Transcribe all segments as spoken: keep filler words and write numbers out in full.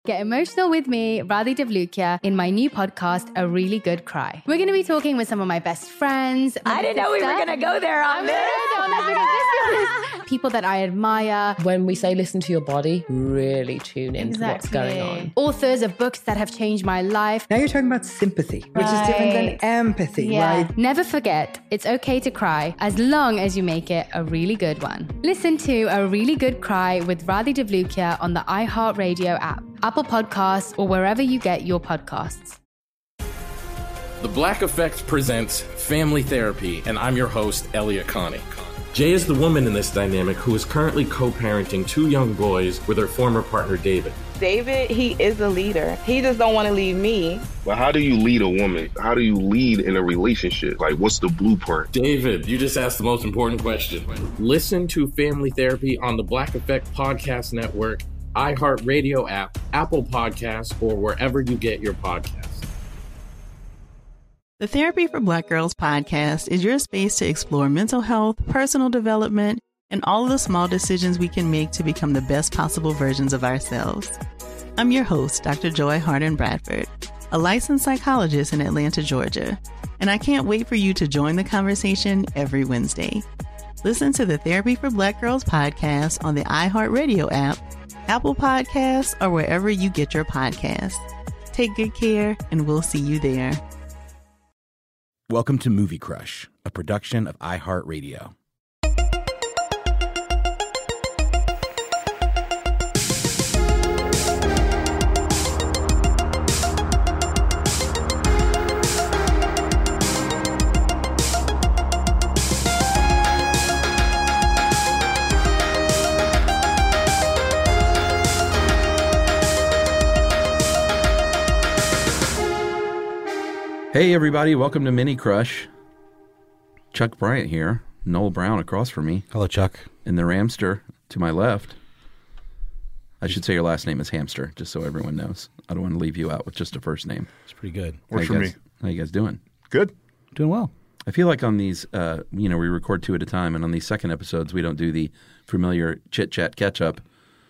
Get emotional with me, Radhi Devlukia, in my new podcast, A Really Good Cry. We're going to be talking with some of my best friends. I didn't know we were going to go there on this. People that I admire. When we say listen to your body, really tune into Exactly. what's going on. Authors of books that have changed my life. Now you're talking about sympathy, which Right. is different than empathy, Yeah. right? Never forget, it's okay to cry as long as you make it a really good one. Listen to A Really Good Cry with Radhi Devlukia on the iHeartRadio app, Apple Podcasts, or wherever you get your podcasts. The Black Effect presents Family Therapy, and I'm your host, Elia Connie. Jay is the woman in this dynamic who is currently co-parenting two young boys with her former partner, David. David, he is a leader. He just don't want to leave me. But how do you lead a woman? How do you lead in a relationship? Like, what's the blueprint? David, you just asked the most important question. Listen to Family Therapy on the Black Effect Podcast Network, iHeartRadio app, Apple Podcasts, or wherever you get your podcasts. The Therapy for Black Girls podcast is your space to explore mental health, personal development, and all of the small decisions we can make to become the best possible versions of ourselves. I'm your host, Doctor Joy Harden Bradford, a licensed psychologist in Atlanta, Georgia, and I can't wait for you to join the conversation every Wednesday. Listen to the Therapy for Black Girls podcast on the iHeartRadio app, Apple Podcasts, or wherever you get your podcasts. Take good care, and we'll see you there. Welcome to Movie Crush, a production of iHeartRadio. Hey everybody, welcome to Mini Crush. Chuck Bryant here, Noel Brown across from me. Hello, Chuck. And the Ramster to my left. I should say your last name is Hamster, just so everyone knows. I don't want to leave you out with just a first name. It's pretty good. Works for guys, me. How you guys doing? Good. Doing well. I feel like on these, uh, you know, we record two at a time, and on these second episodes, we don't do the familiar chit-chat catch-up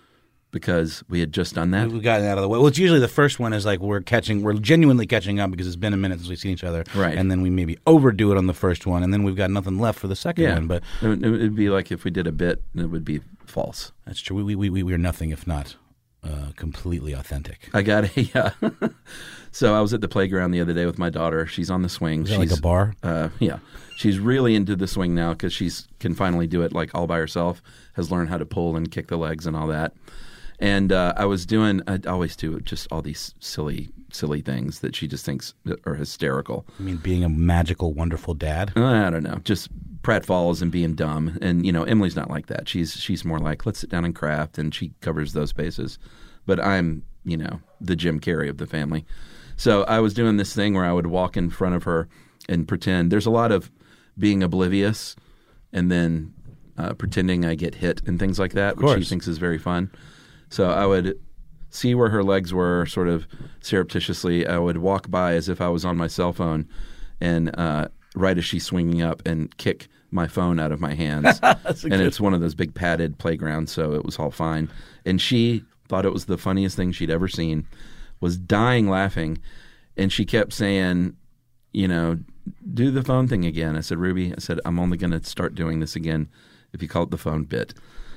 because we had just done that. We've gotten out of the way. Well, it's usually the first one is like we're catching, we're genuinely catching up because it's been a minute since we've seen each other. Right. And then we maybe overdo it on the first one, and then we've got nothing left for the second Yeah, one. But it would it'd be like if we did a bit, it would be false. that's true. We we we, we are nothing if not uh, completely authentic. I got a, yeah. So I was at the playground the other day with my daughter. She's on the swing. Is that She's, like a bar? Uh, yeah. She's really into the swing now because she's can finally do it like all by herself, has learned how to pull and kick the legs and all that. And uh, I was doing, I always do just all these silly, silly things that she just thinks are hysterical. I mean, being a magical, wonderful dad? I don't know, just pratfalls and being dumb. And, you know, Emily's not like that. She's she's more like, let's sit down and craft, and she covers those bases. But I'm, you know, the Jim Carrey of the family. So I was doing this thing where I would walk in front of her and pretend. There's a lot of being oblivious and then uh, pretending I get hit and things like that, which she thinks is very fun. So I would see where her legs were sort of surreptitiously. I would walk by as if I was on my cell phone and uh, right as she's swinging up and kick my phone out of my hands. And good. It's one of those big padded playgrounds, so it was all fine. And she thought it was the funniest thing she'd ever seen, was dying laughing. And she kept saying, you know, do the phone thing again. I said, Ruby, I said, I'm only going to start doing this again if you call it the phone bit.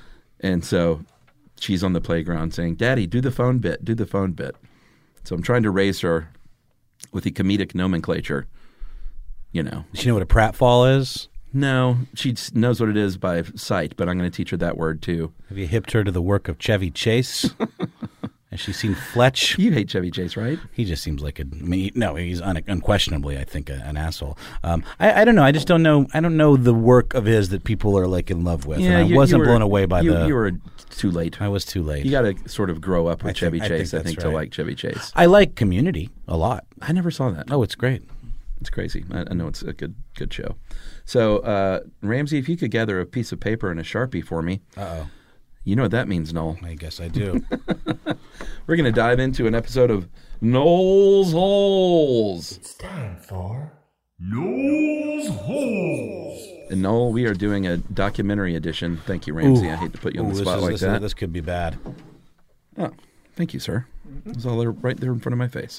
And so she's on the playground saying, Daddy, do the phone bit, do the phone bit. So I'm trying to raise her with the comedic nomenclature, you know. Does she know what a pratfall is? No, she knows what it is by sight, but I'm going to teach her that word too. Have you hipped her to the work of Chevy Chase? Has she seen Fletch? You hate Chevy Chase, right? He just seems like a I mean, no. He's un, unquestionably, I think, a, an asshole. Um, I, I don't know. I just don't know. I don't know the work of his that people are like in love with. Yeah, and I you, wasn't you were, blown away by you, the. You were too late. I was too late. You got to sort of grow up with I Chevy think, Chase, I I think, think, that's to right. like Chevy Chase. I like Community a lot. I never saw that. Oh, it's great. It's crazy. I, I know it's a good good show. So, uh, Ramsey, if you could gather a piece of paper and a Sharpie for me. Uh-oh. You know what that means, Noel. I guess I do. We're going to dive into an episode of Noel's Holes. It's time for Noel's Holes. And Noel, we are doing a documentary edition. Thank you, Ramsey. Ooh. I hate to put you on Ooh, the this spot is, like this that. Is, this could be bad. Oh, thank you, sir. It was all there, right there in front of my face.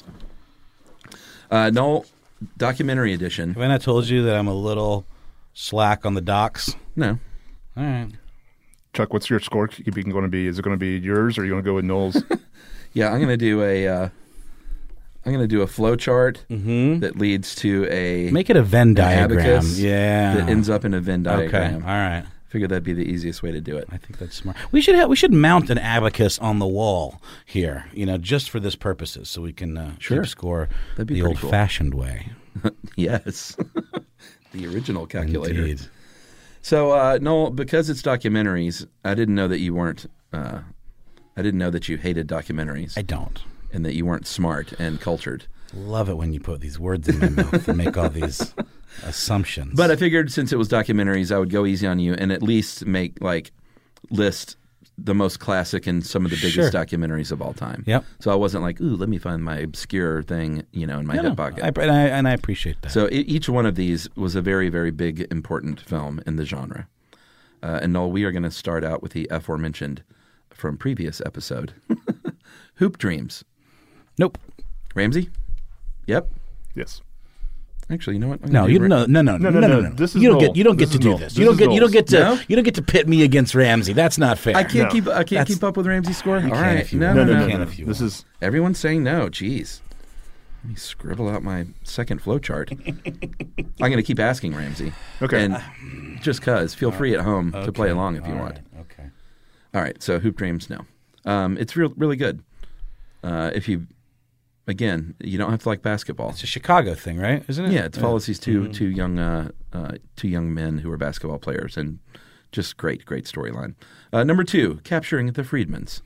Uh, no, documentary edition. Have I not told you that I'm a little slack on the docs? No. All right. Chuck, what's your scorekeeping going to be? Is it going to be yours, or are you going to go with Noel's? Yeah, I'm going to do a. Uh, I'm going to do a flow chart mm-hmm. that leads to a make it a Venn diagram. Yeah, that ends up in a Venn diagram. Okay, all right. Figured that'd be the easiest way to do it. I think that's smart. We should have, we should mount an abacus on the wall here, you know, just for this purposes, so we can uh, sure. keep score that'd be the old-fashioned cool. way. Yes, the original calculator. Indeed. So, uh, Noel, because it's documentaries, I didn't know that you weren't. Uh, I didn't know that you hated documentaries. I don't, and that you weren't smart and cultured. Love it when you put these words in my mouth and make all these assumptions. But I figured since it was documentaries, I would go easy on you and at least make like list the most classic and some of the biggest sure. documentaries of all time. Yep. So I wasn't like, ooh, let me find my obscure thing, you know, in my no, hip no, pocket. I, and, I, and I appreciate that. So each one of these was a very, very big, important film in the genre. Uh, and Noel, we are going to start out with the aforementioned from previous episode, Hoop Dreams. Nope. Ramsey? Yep. Yes. Actually, you know what? No, you no, no, no, no, no, no, no. This is you don't Noel. get you don't this get to is do Noel. this. This You don't is get you don't get to No? you don't get to pit me against Ramsey. That's not fair. I can't No. keep. I can't That's- keep up with Ramsey's score. You All can right, if you no, want. no, no, no, no, You can no. if you This want. is Everyone's saying no. Jeez. Let me scribble out my second flow chart. I'm going to keep asking Ramsey. Okay. And just cause, feel free at home Okay. to play along if you All want. right. Okay. All right. So Hoop Dreams, no. Um, it's real, really good. Uh, if you, again, you don't have to like basketball. It's a Chicago thing, right? Isn't it? Yeah, it follows these two Mhm. two young uh, uh, two young men who are basketball players, and just great, great storyline. Uh, number two, Capturing the Freedmans.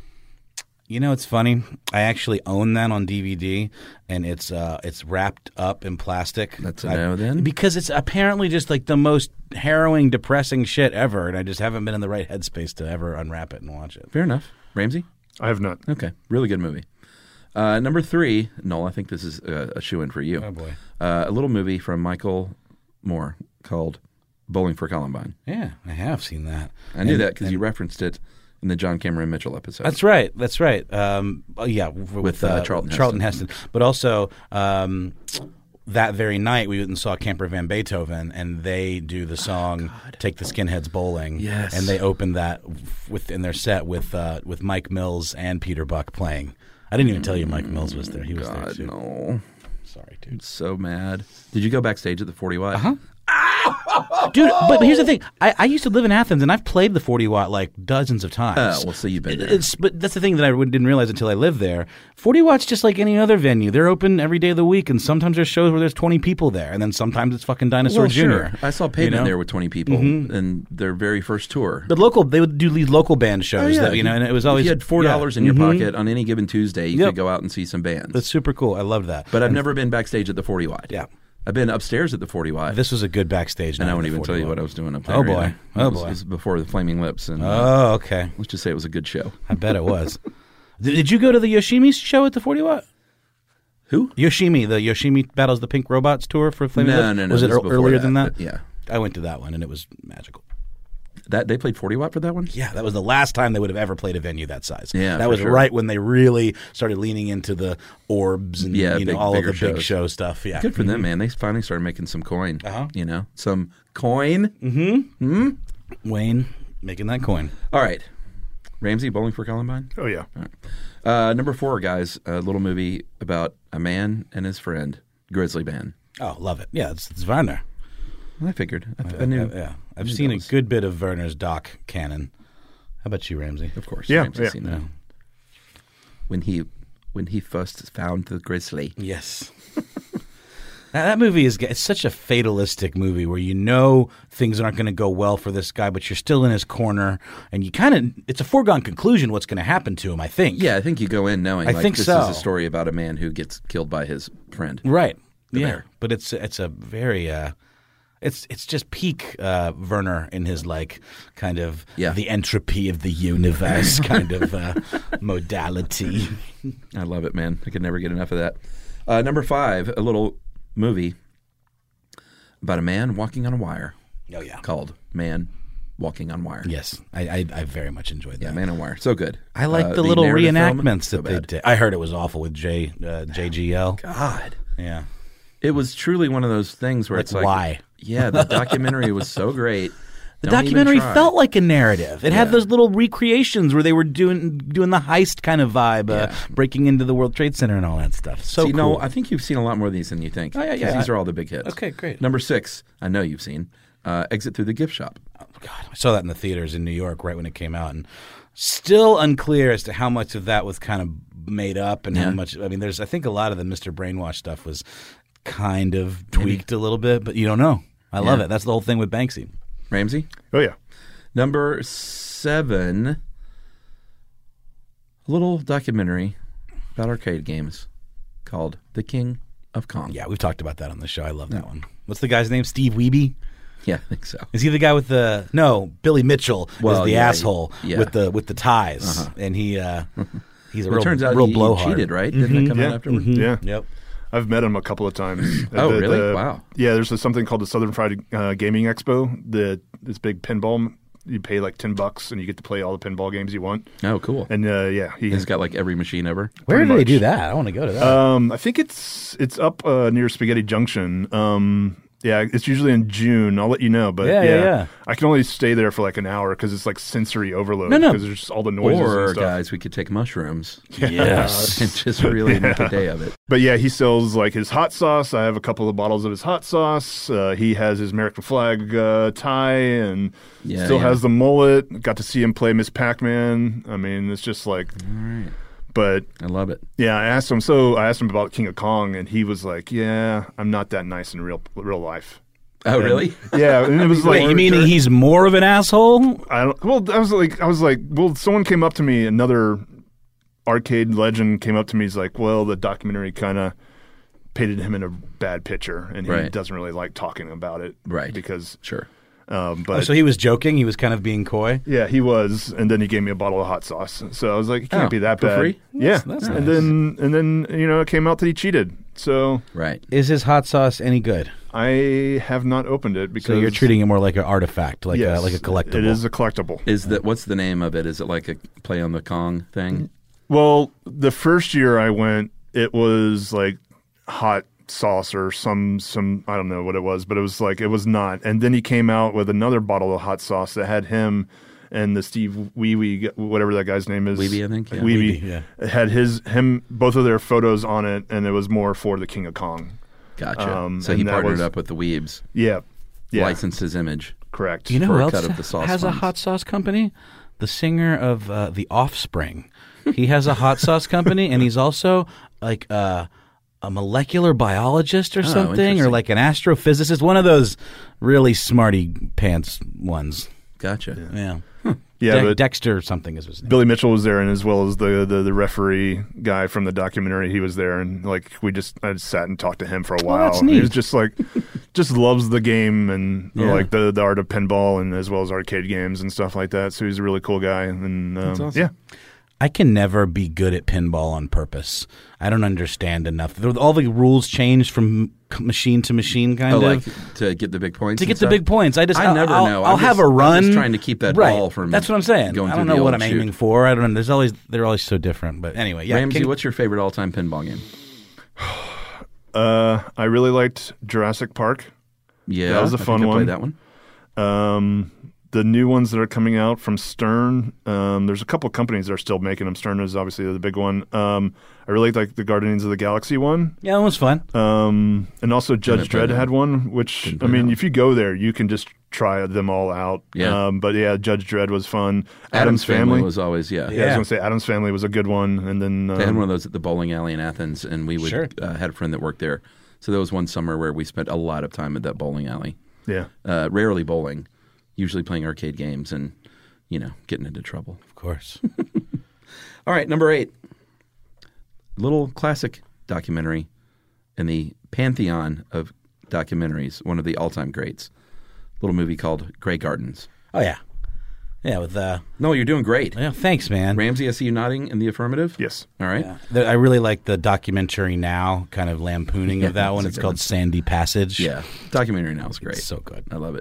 You know, it's funny. I actually own that on D V D, and it's uh, it's wrapped up in plastic. That's a I- no then? because it's apparently just like the most harrowing, depressing shit ever, and I just haven't been in the right headspace to ever unwrap it and watch it. Fair enough. Ramsey? I have not. Okay, really good movie. Uh, number three, Noel, I think this is a, a shoe-in for you. Oh, boy. Uh, a little movie from Michael Moore called Bowling for Columbine. Yeah, I have seen that. I knew And- that because you and- referenced it in the John Cameron Mitchell episode. That's right. That's right. Um, oh, yeah, w- With, uh, Charlton Charlton Heston. But also, um, that very night, we went and saw Camper Van Beethoven, and they do the song "Take the Skinheads Bowling." Yes. and they opened that with in their set with uh, with Mike Mills and Peter Buck playing. I didn't even tell you Mike Mills was there. He was there God, too. no. Sorry, I'm dude. so mad. Did you go backstage at the forty watt? Uh-huh. Dude, but here's the thing. I, I used to live in Athens, and I've played the forty watt like dozens of times. Oh, well, so you've been there. It's, but that's the thing that I didn't realize until I lived there. forty watt's just like any other venue. They're open every day of the week, and sometimes there's shows where there's twenty people there, and then sometimes it's fucking Dinosaur Well, Junior sure. I saw Pavement you know? there with twenty people Mhm. in their very first tour. But local, they would do these local band shows, Oh, yeah. that, you know, and it was always if you had four dollars yeah. in your Mhm. pocket on any given Tuesday, you Yep. could go out and see some bands. That's super cool. I love that. But I've And never been backstage at the forty watt. Yeah. I've been upstairs at the forty watt. This was a good backstage. and night I won't at the even tell you forty watt. what I was doing up there. Oh boy. either. Oh It was- boy. It was before the Flaming Lips. And, uh, Oh, okay. let's just say it was a good show. I bet it was. Did, did you go to the Yoshimi show at the forty watt? Who? Yoshimi, the Yoshimi Battles the Pink Robots tour for Flaming No, Lips? no, no. Was it this ear- before earlier than that? but Yeah. I went to that one, and it was magical. That they played forty watt for that one? Yeah, that was the last time they would have ever played a venue that size. Yeah, that for was sure. right when they really started leaning into the orbs and Yeah, you know big- all of the bigger big shows. show stuff. Yeah, Good for them, man. They finally started making some coin. Uh-huh. You know, some coin. Mm-hmm. Hmm? Wayne making that coin. All right. Ramsey, Bowling for Columbine? Oh, yeah. All right. Uh, number four, guys, a little movie about a man and his friend, Grizzly Bear. Oh, love it. Yeah, it's, it's Werner. I figured. I, I knew. yeah, I've knew seen that a was- good bit of Werner's Doc canon. How about you, Ramsey? Of course. Yeah, Ramsey's yeah. seen that. When he when he first found the grizzly. Yes. Now, that movie is it's such a fatalistic movie where you know things aren't going to go well for this guy, but you're still in his corner, and you kind of it's a foregone conclusion what's going to happen to him. I think. Yeah, I think you go in knowing I like, think this so. is a story about a man who gets killed by his friend. Right. The yeah. bear. But it's it's a very uh, it's it's just peak uh, Werner in his like kind of Yeah. the entropy of the universe kind of uh, modality. I love it, man. I could never get enough of that. Uh, number five, a little movie about a man walking on a wire Oh yeah. called Man Walking on Wire. Yes, I, I, I very much enjoyed that. Yeah, Man on Wire, so good. I like Uh, the little narrative film, reenactments so that they bad. did. I heard it was awful with J uh, J G L. God, yeah, it was truly one of those things where Like, it's like, why? Yeah, the documentary was so great. The Don't even documentary try. felt like a narrative. It Yeah. had those little recreations where they were doing doing the heist kind of vibe, uh, Yeah. breaking into the World Trade Center and all that stuff. So See, cool. no, I think you've seen a lot more of these than you think. Oh, yeah, 'cause yeah. These are all the big hits. Okay, great. Number six, I know you've seen. Uh, Exit Through the Gift Shop. I saw that in the theaters in New York right when it came out, and still unclear as to how much of that was kind of made up and Yeah. how much. I mean, there's I think a lot of the Mister Brainwash stuff was kind of tweaked a little bit, but you don't know. I love Yeah. it. That's the whole thing with Banksy. Ramsey? Oh, yeah. Number seven, a little documentary about arcade games called The King of Kong. Yeah, we've talked about that on the show. I love that one. What's the guy's name? Steve Wiebe? Yeah, I think so. Is he the guy with the no? Billy Mitchell Well, is the yeah, asshole yeah. with the with the ties, Uh-huh. and he uh, he's a Well, it real, turns out real he- he blowhard. cheated, right? Didn't it come out Yeah. afterward? Mhm. Yeah. Yep. I've met him a couple of times. Oh, The- really? the- Wow. Yeah, there's a, something called the Southern Fried uh, Gaming Expo. The this big pinball. You pay like ten bucks and you get to play all the pinball games you want. Oh, cool. And uh, yeah, he, He's got like every machine ever. Where Pretty do they much. do that? I want to go to that. Um, I think it's it's up uh, near Spaghetti Junction. Um, yeah, it's usually in June. I'll let you know. But Yeah, yeah, yeah, yeah. I can only stay there for like an hour because it's like sensory overload. No, no. Because there's just all the noises Or, and stuff. guys, we could take mushrooms. Yes. And just really make a day of it. But yeah, he sells like his hot sauce. I have a couple of bottles of his hot sauce. Uh, he has his American flag uh, tie and Yeah, still yeah. has the mullet. Got to see him play Miss Pac-Man. I mean, it's just like. All right. But I love it. yeah, I asked him. So I asked him about King of Kong, and he was like, "Yeah, I'm not that nice in real real life." Oh, And- really? Yeah, and it was like, Wait, you meaning he's more of an asshole? I don't. Well, I was like, I was like, well, someone came up to me, another arcade legend came up to me. He's like, well, the documentary kind of painted him in a bad picture, and he Right. doesn't really like talking about it, Right. Because, Sure. um, but Oh, so he was joking. He was kind of being coy. yeah, he was, and then he gave me a bottle of hot sauce. So I was like, it can't Oh, be that for bad. free? Yeah, that's and nice. then and then you know it came out that he cheated. So Right. Is his hot sauce any good? I have not opened it because So you're treating it more like an artifact, like yes, a, like a collectible. It is a collectible. Is that what's the name of it? Is it like a play on the Kong thing? Well, the first year I went, it was like hot sauce or some some I don't know what it was, but it was like it was not. And then he came out with another bottle of hot sauce that had him and the Steve Wiebe, whatever that guy's name is. Wiebe, I think, yeah. Wiebe, Wiebe, yeah. It had his him both of their photos on it, and it was more for the King of Kong. Gotcha. Um, so and he that partnered was- up with the Weebs, Yeah, yeah, licensed his image. correct. You know for who a else cut of the sauce has a funds. hot sauce company? The singer of uh, The Offspring. He has a hot sauce company, and he's also like uh, a molecular biologist or Oh, something, or interesting. like an astrophysicist. One of those really smarty pants ones. Gotcha. Yeah, Yeah, De- but Dexter something is his name. Billy Mitchell was there, and as well as the, the the referee guy from the documentary, he was there, and like we just I just sat and talked to him for a while. that's And He neat. was just like, just loves the game and Yeah. like the the art of pinball, and as well as arcade games and stuff like that. So he's a really cool guy, and um, That's awesome. yeah, I can never be good at pinball on purpose. I don't understand enough. There- All the rules changed from c- machine to machine, kind Oh, of. like to get the big points. to and get the stuff? big points. I just I I'll, never I'll, know. I'll I'm have just- a I'm run. just trying to keep that right. ball from That's what I'm saying. going I don't through know the what old I'm chute. aiming for. I don't know. There's always they're always so different. But anyway, yeah. Ramsey, King- what's your favorite all-time pinball game? uh, I really liked Jurassic Park. Yeah, That was a I think fun I one. played that one. Um, the new ones that are coming out from Stern, um, there's a couple companies that are still making them. Stern is obviously the big one. Um, I really like the Guardians of the Galaxy one. yeah, that was fun. Um, and also Judge Didn't play Dredd that had one, which Didn't I play mean, that if you go there, you can just try them all out. Yeah. Um, but yeah, Judge Dredd was fun. Adam's Family was always yeah. Yeah, I was gonna say Adam's Family was a good one, and then um, They had one of those at the bowling alley in Athens, and we would Sure. uh, had a friend that worked there. So there was one summer where we spent a lot of time at that bowling alley. yeah, Uh, rarely bowling, usually playing arcade games and you know getting into trouble. Of course. All right, number eight, little classic documentary in the pantheon of documentaries, one of the all-time greats. Little movie called Grey Gardens. Oh yeah, yeah. With uh, No, you're doing great. yeah. Thanks, man. Ramsey, I see you nodding in the affirmative. yes. All right. Yeah. The- I really like the documentary now, kind of lampooning of that one. that's a It's good called one. Sandy Passage. Yeah, documentary now is great. It's so good. I love it.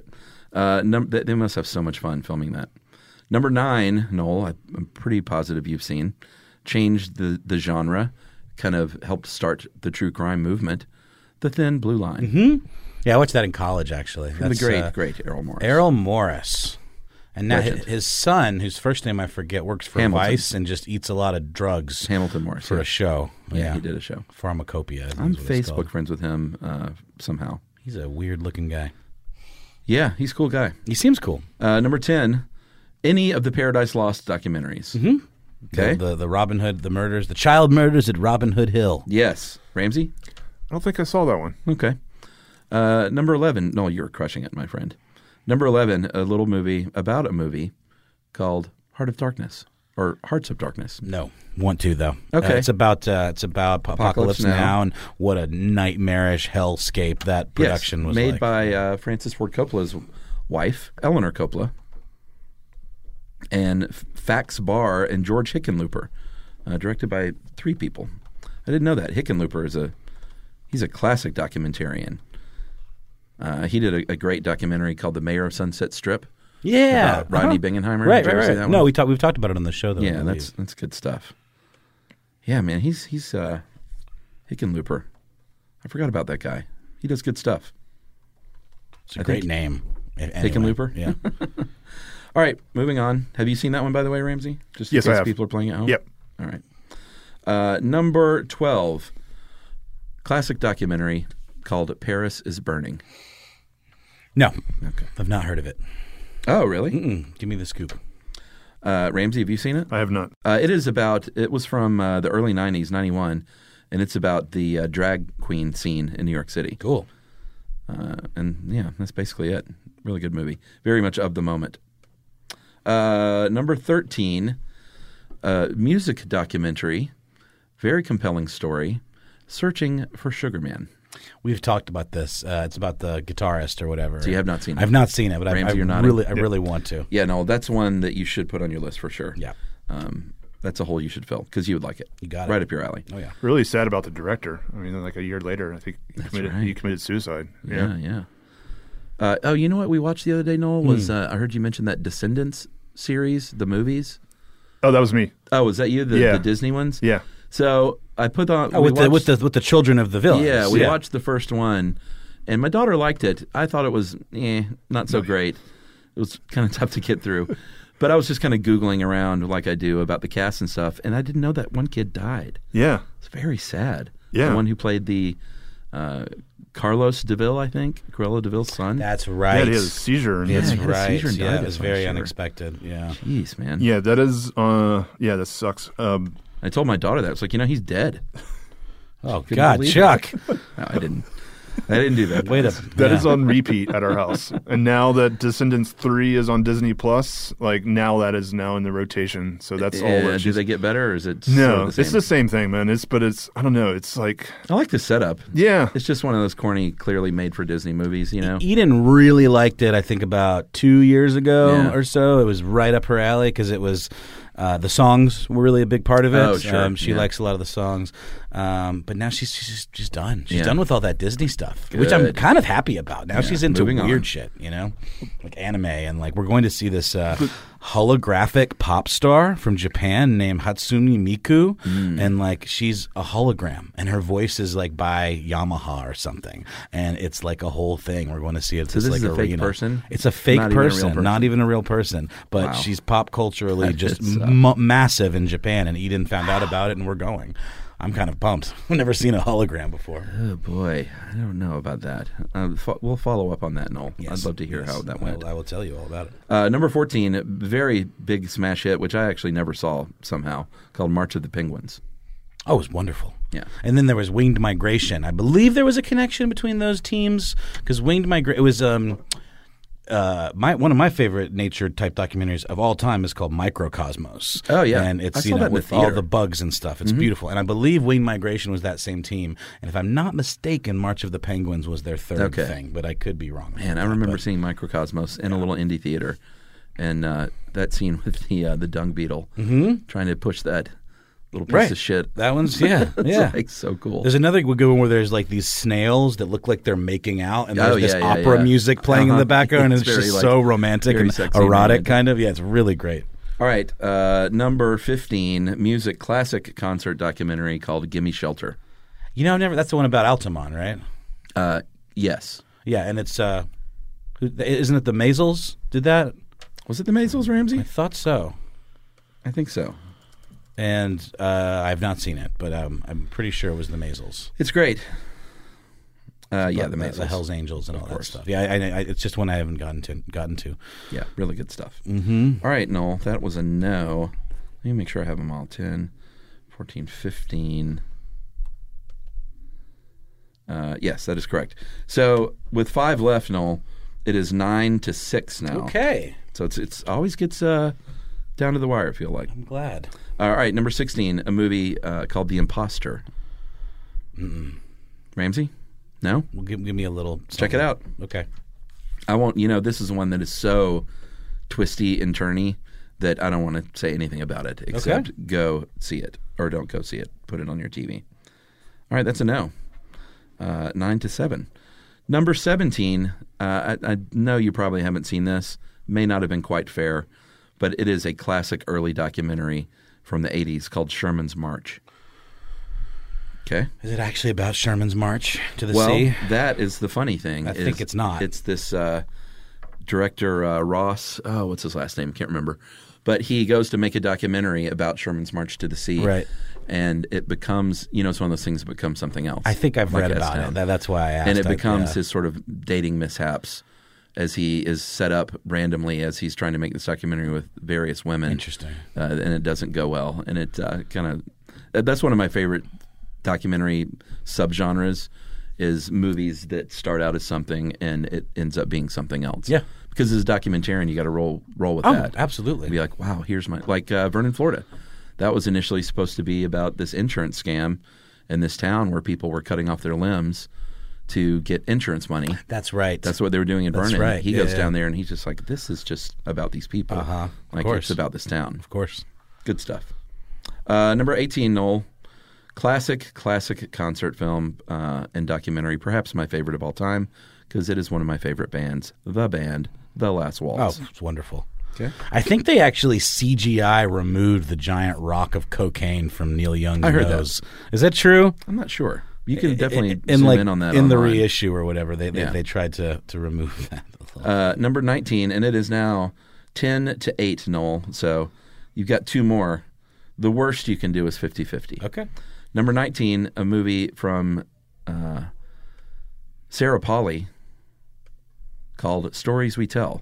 Uh, num- they they must have so much fun filming that. Number nine, Noel, I- I'm pretty positive you've seen, changed the, the genre, kind of helped start the true crime movement, The Thin Blue Line. Mm-hmm. Yeah, I watched that in college, actually. From the That's, great, uh, great Errol Morris. Errol Morris. And now his, Legend. his son, whose first name I forget, works for Hamilton. Vice and just eats a lot of drugs. Hamilton Morris. For yeah. a show. Yeah, Yeah, he did a show. Pharmacopoeia. I think I'm is what it's Facebook called. friends with him uh, somehow. He's a weird-looking guy. Yeah, he's a cool guy. He seems cool. Uh, number ten, any of the Paradise Lost documentaries. Mm-hmm. Okay. The, the the Robin Hood, the murders, the child murders at Robin Hood Hill. Yes. Ramsey? I don't think I saw that one. Okay. Uh, number eleven. No, you're crushing it, my friend. Number eleven, a little movie about a movie called Heart of Darkness or Hearts of Darkness. No, want to though. Okay. Uh, it's about uh, it's about Apocalypse, Apocalypse now. Now. and what a nightmarish hellscape that production yes, was made like. by uh, Francis Ford Coppola's wife, Eleanor Coppola, and F- Fax Barr and George Hickenlooper, uh, directed by three people. I didn't know that. Hickenlooper is a he's a classic documentarian. Uh, he did a, a great documentary called "The Mayor of Sunset Strip." Yeah, about Rodney uh-huh. Bingenheimer. Right, Did you right, ever see right. that one? No, we talked. We've talked about it on the show, though. I Yeah, believe. that's that's good stuff. Yeah, man, he's he's uh, Hickenlooper. I forgot about that guy. He does good stuff. It's a I great think- name. Anyway, Hickenlooper? Yeah. All right, moving on. Have you seen that one, by the way, Ramsey? Just in Yes, I case have. people are playing at home? Yep. All right. Uh, number twelve, classic documentary called Paris is Burning. No, Okay. I've not heard of it. Oh, really? Mm-mm. Give me the scoop. Uh, Ramsey, have you seen it? I have not. Uh, it is about, it was from uh, the early nineties, ninety-one, and it's about the uh, drag queen scene in New York City. Cool. Uh, and yeah, that's basically it. Really good movie. Very much of the moment. Uh, number thirteen, uh, music documentary. Very compelling story. Searching for Sugar Man. We've talked about this. Uh, it's about the guitarist or whatever. So you have not seen it? I've not seen it, but I, Ramsey, I you're nodding? really, I really want to. Yeah, no, that's one that you should put on your list for sure. Yeah. Um, that's a hole you should fill because you would like it. You got it. Right up your alley. Oh yeah. Really sad about the director. I mean, like a year later, I think he, That's committed, right. he committed suicide. Yeah, Yeah. yeah. Uh, oh, you know what we watched the other day, Noel? Hmm. Was uh, I heard you mention that Descendants series, the movies? Oh, that was me. Oh, was that you? The, Yeah. the Disney ones? Yeah. So I put on. Oh, we with the, with watched- the with the children of the villains. Yeah, we yeah. watched the first one, and my daughter liked it. I thought it was eh, not so great. It was kind of tough to get through. But I was just kind of Googling around like I do about the cast and stuff, and I didn't know that one kid died. Yeah. It's very sad. Yeah. The one who played the uh, Carlos DeVille, I think, Cruella DeVille's son. That's right. Yeah, he had a seizure. And Yeah, That's he had a right. seizure and Yeah, died it was of very sugar. unexpected. Yeah. Jeez, man. Yeah, that is. Uh, yeah, that sucks. Um, I told my daughter that. It's like, you know, he's dead. Oh Couldn't God, believe it. Chuck. No, I didn't. I didn't do that. Wait a. That is yeah. on repeat at our house. And now that Descendants three is on Disney Plus, like now that is now in the rotation. So that's all Uh, that do she's- they get better, or is it No, sort of the it's same? the same thing, man. It's but it's I don't know. It's like I like the setup. yeah, It's just one of those corny, clearly made for Disney movies, you know? Eden really liked it. I think about two years ago Yeah. or so. It was right up her alley because it was uh, the songs were really a big part of it. Oh, sure. Um, she Yeah. likes a lot of the songs, um, but now she's she's, she's done. She's Yeah. done with all that Disney stuff, which I'm Good. kind of happy about. Now Yeah, she's into moving weird on. shit, you know, like anime, and like we're going to see this uh, holographic pop star from Japan named Hatsune Miku, Mm. and like she's a hologram, and her voice is like by Yamaha or something, and it's like a whole thing. We're going to see it. at So this like is a fake arena. person? It's a fake Not even a real person, person. not even a real person, but Wow. she's pop culturally That just is, uh, m- massive in Japan, and Eden found out about it, and we're going. I'm kind of pumped. I've never seen a hologram before. Oh, boy. I don't know about that. Uh, fo- we'll follow up on that, Noel. Yes, I'd love to hear yes. how that I went. will- I will tell you all about it. Uh, number fourteen, very big smash hit, which I actually never saw somehow, called March of the Penguins. Oh, it was wonderful. Yeah. And then there was Winged Migration. I believe there was a connection between those teams because Winged Migration, it was um, uh, my one of my favorite nature type documentaries of all time is called Microcosmos. Oh, yeah. And it's I saw you know that in the with all theater. the bugs and stuff. It's Mhm. beautiful. And I believe Winged Migration was that same team. And if I'm not mistaken, March of the Penguins was their third Okay. thing, but I could be wrong. Man, I remember seeing Microcosmos in a little indie theater, and uh, that scene with the uh, the dung beetle Mhm. trying to push that little piece Right. of shit. That one's yeah, It's yeah, like so cool. There's another good one where there's like these snails that look like they're making out, and there's Oh, this yeah, yeah, opera yeah. music playing in Uh-huh. the background, and It's it's, very, just like, so romantic very and sexy and erotic, romantic. kind of. Yeah, it's really great. All right, uh, number fifteen, music classic concert documentary called "Gimme Shelter." You know, I've never. That's the one about Altamont, right? Uh, yes. Yeah, and it's uh, who- isn't it the Maisels did that? Was it the Maisels, Ramsey? I thought so. I think so. And uh, I've not seen it, but um, I'm pretty sure it was the Maisels. It's great. Uh, yeah, the, the the, Maisels. the Hell's Angels and Of all course. that stuff. Yeah, I, I, I, it's just one I haven't gotten to. Gotten to. Yeah, really good stuff. Mm-hmm. All right, Noel, that was a no. Let me make sure I have them all. ten, fourteen, fifteen. Uh, yes, that is correct. So with five left, Noel, it is nine to six now. Okay. So it's it's always gets uh, down to the wire, I feel like. I'm glad. All right, number sixteen, a movie uh, called The Imposter. Mm-mm. Ramsey? No? Well, give, give me a little. Check it something. out. Okay. I won't, you know, this is one that is so twisty and turny that I don't want to say anything about it except Okay. go see it or don't go see it. Put it on your T V. All right, that's a no. Uh, nine to seven. Number seventeen, uh, I, I know you probably haven't seen this. May not have been quite fair, but it is a classic early documentary from the eighties called Sherman's March. Okay. Is it actually about Sherman's March to the well, sea? that is the funny thing. I is think it's not. It's this uh, director, uh, Ross. Oh, what's his last name? Can't remember. But he goes to make a documentary about Sherman's March to the Sea. Right. And it becomes, you know, it's one of those things that becomes something else. I think I've like read about S-Town. it. That, that's why I asked. And it I- becomes yeah. his sort of dating mishaps as he is set up randomly as he's trying to make this documentary with various women. Interesting. Uh, and it doesn't go well. And it uh, kind of, that's one of my favorite documentary subgenres is movies that start out as something and it ends up being something else. Yeah. Because as a documentarian, you got to roll roll with Oh, that. absolutely. Be like, wow, here's my like uh, Vernon, Florida. That was initially supposed to be about this insurance scam in this town where people were cutting off their limbs to get insurance money. That's right. That's what they were doing in That's Vernon. right. He Yeah, goes yeah. down there and he's just like, this is just about these people. Uh-huh. Of Like course. it's about this town. Of course. Good stuff. Uh, number eighteen, Noel. Classic, classic concert film uh, and documentary. Perhaps my favorite of all time because it is one of my favorite bands. The band, The Last Waltz. Oh, it's wonderful. Okay. I think they actually C G I removed the giant rock of cocaine from Neil Young's I heard nose. Is that true? I'm not sure. You can definitely in, in zoom like in on that in the online. reissue or whatever. They they, Yeah. they tried to to remove that. Uh, number nineteen, and it is now ten to eight, Noel. So you've got two more. The worst you can do is fifty-fifty. Okay. Number nineteen, a movie from uh, Sarah Polley called Stories We Tell.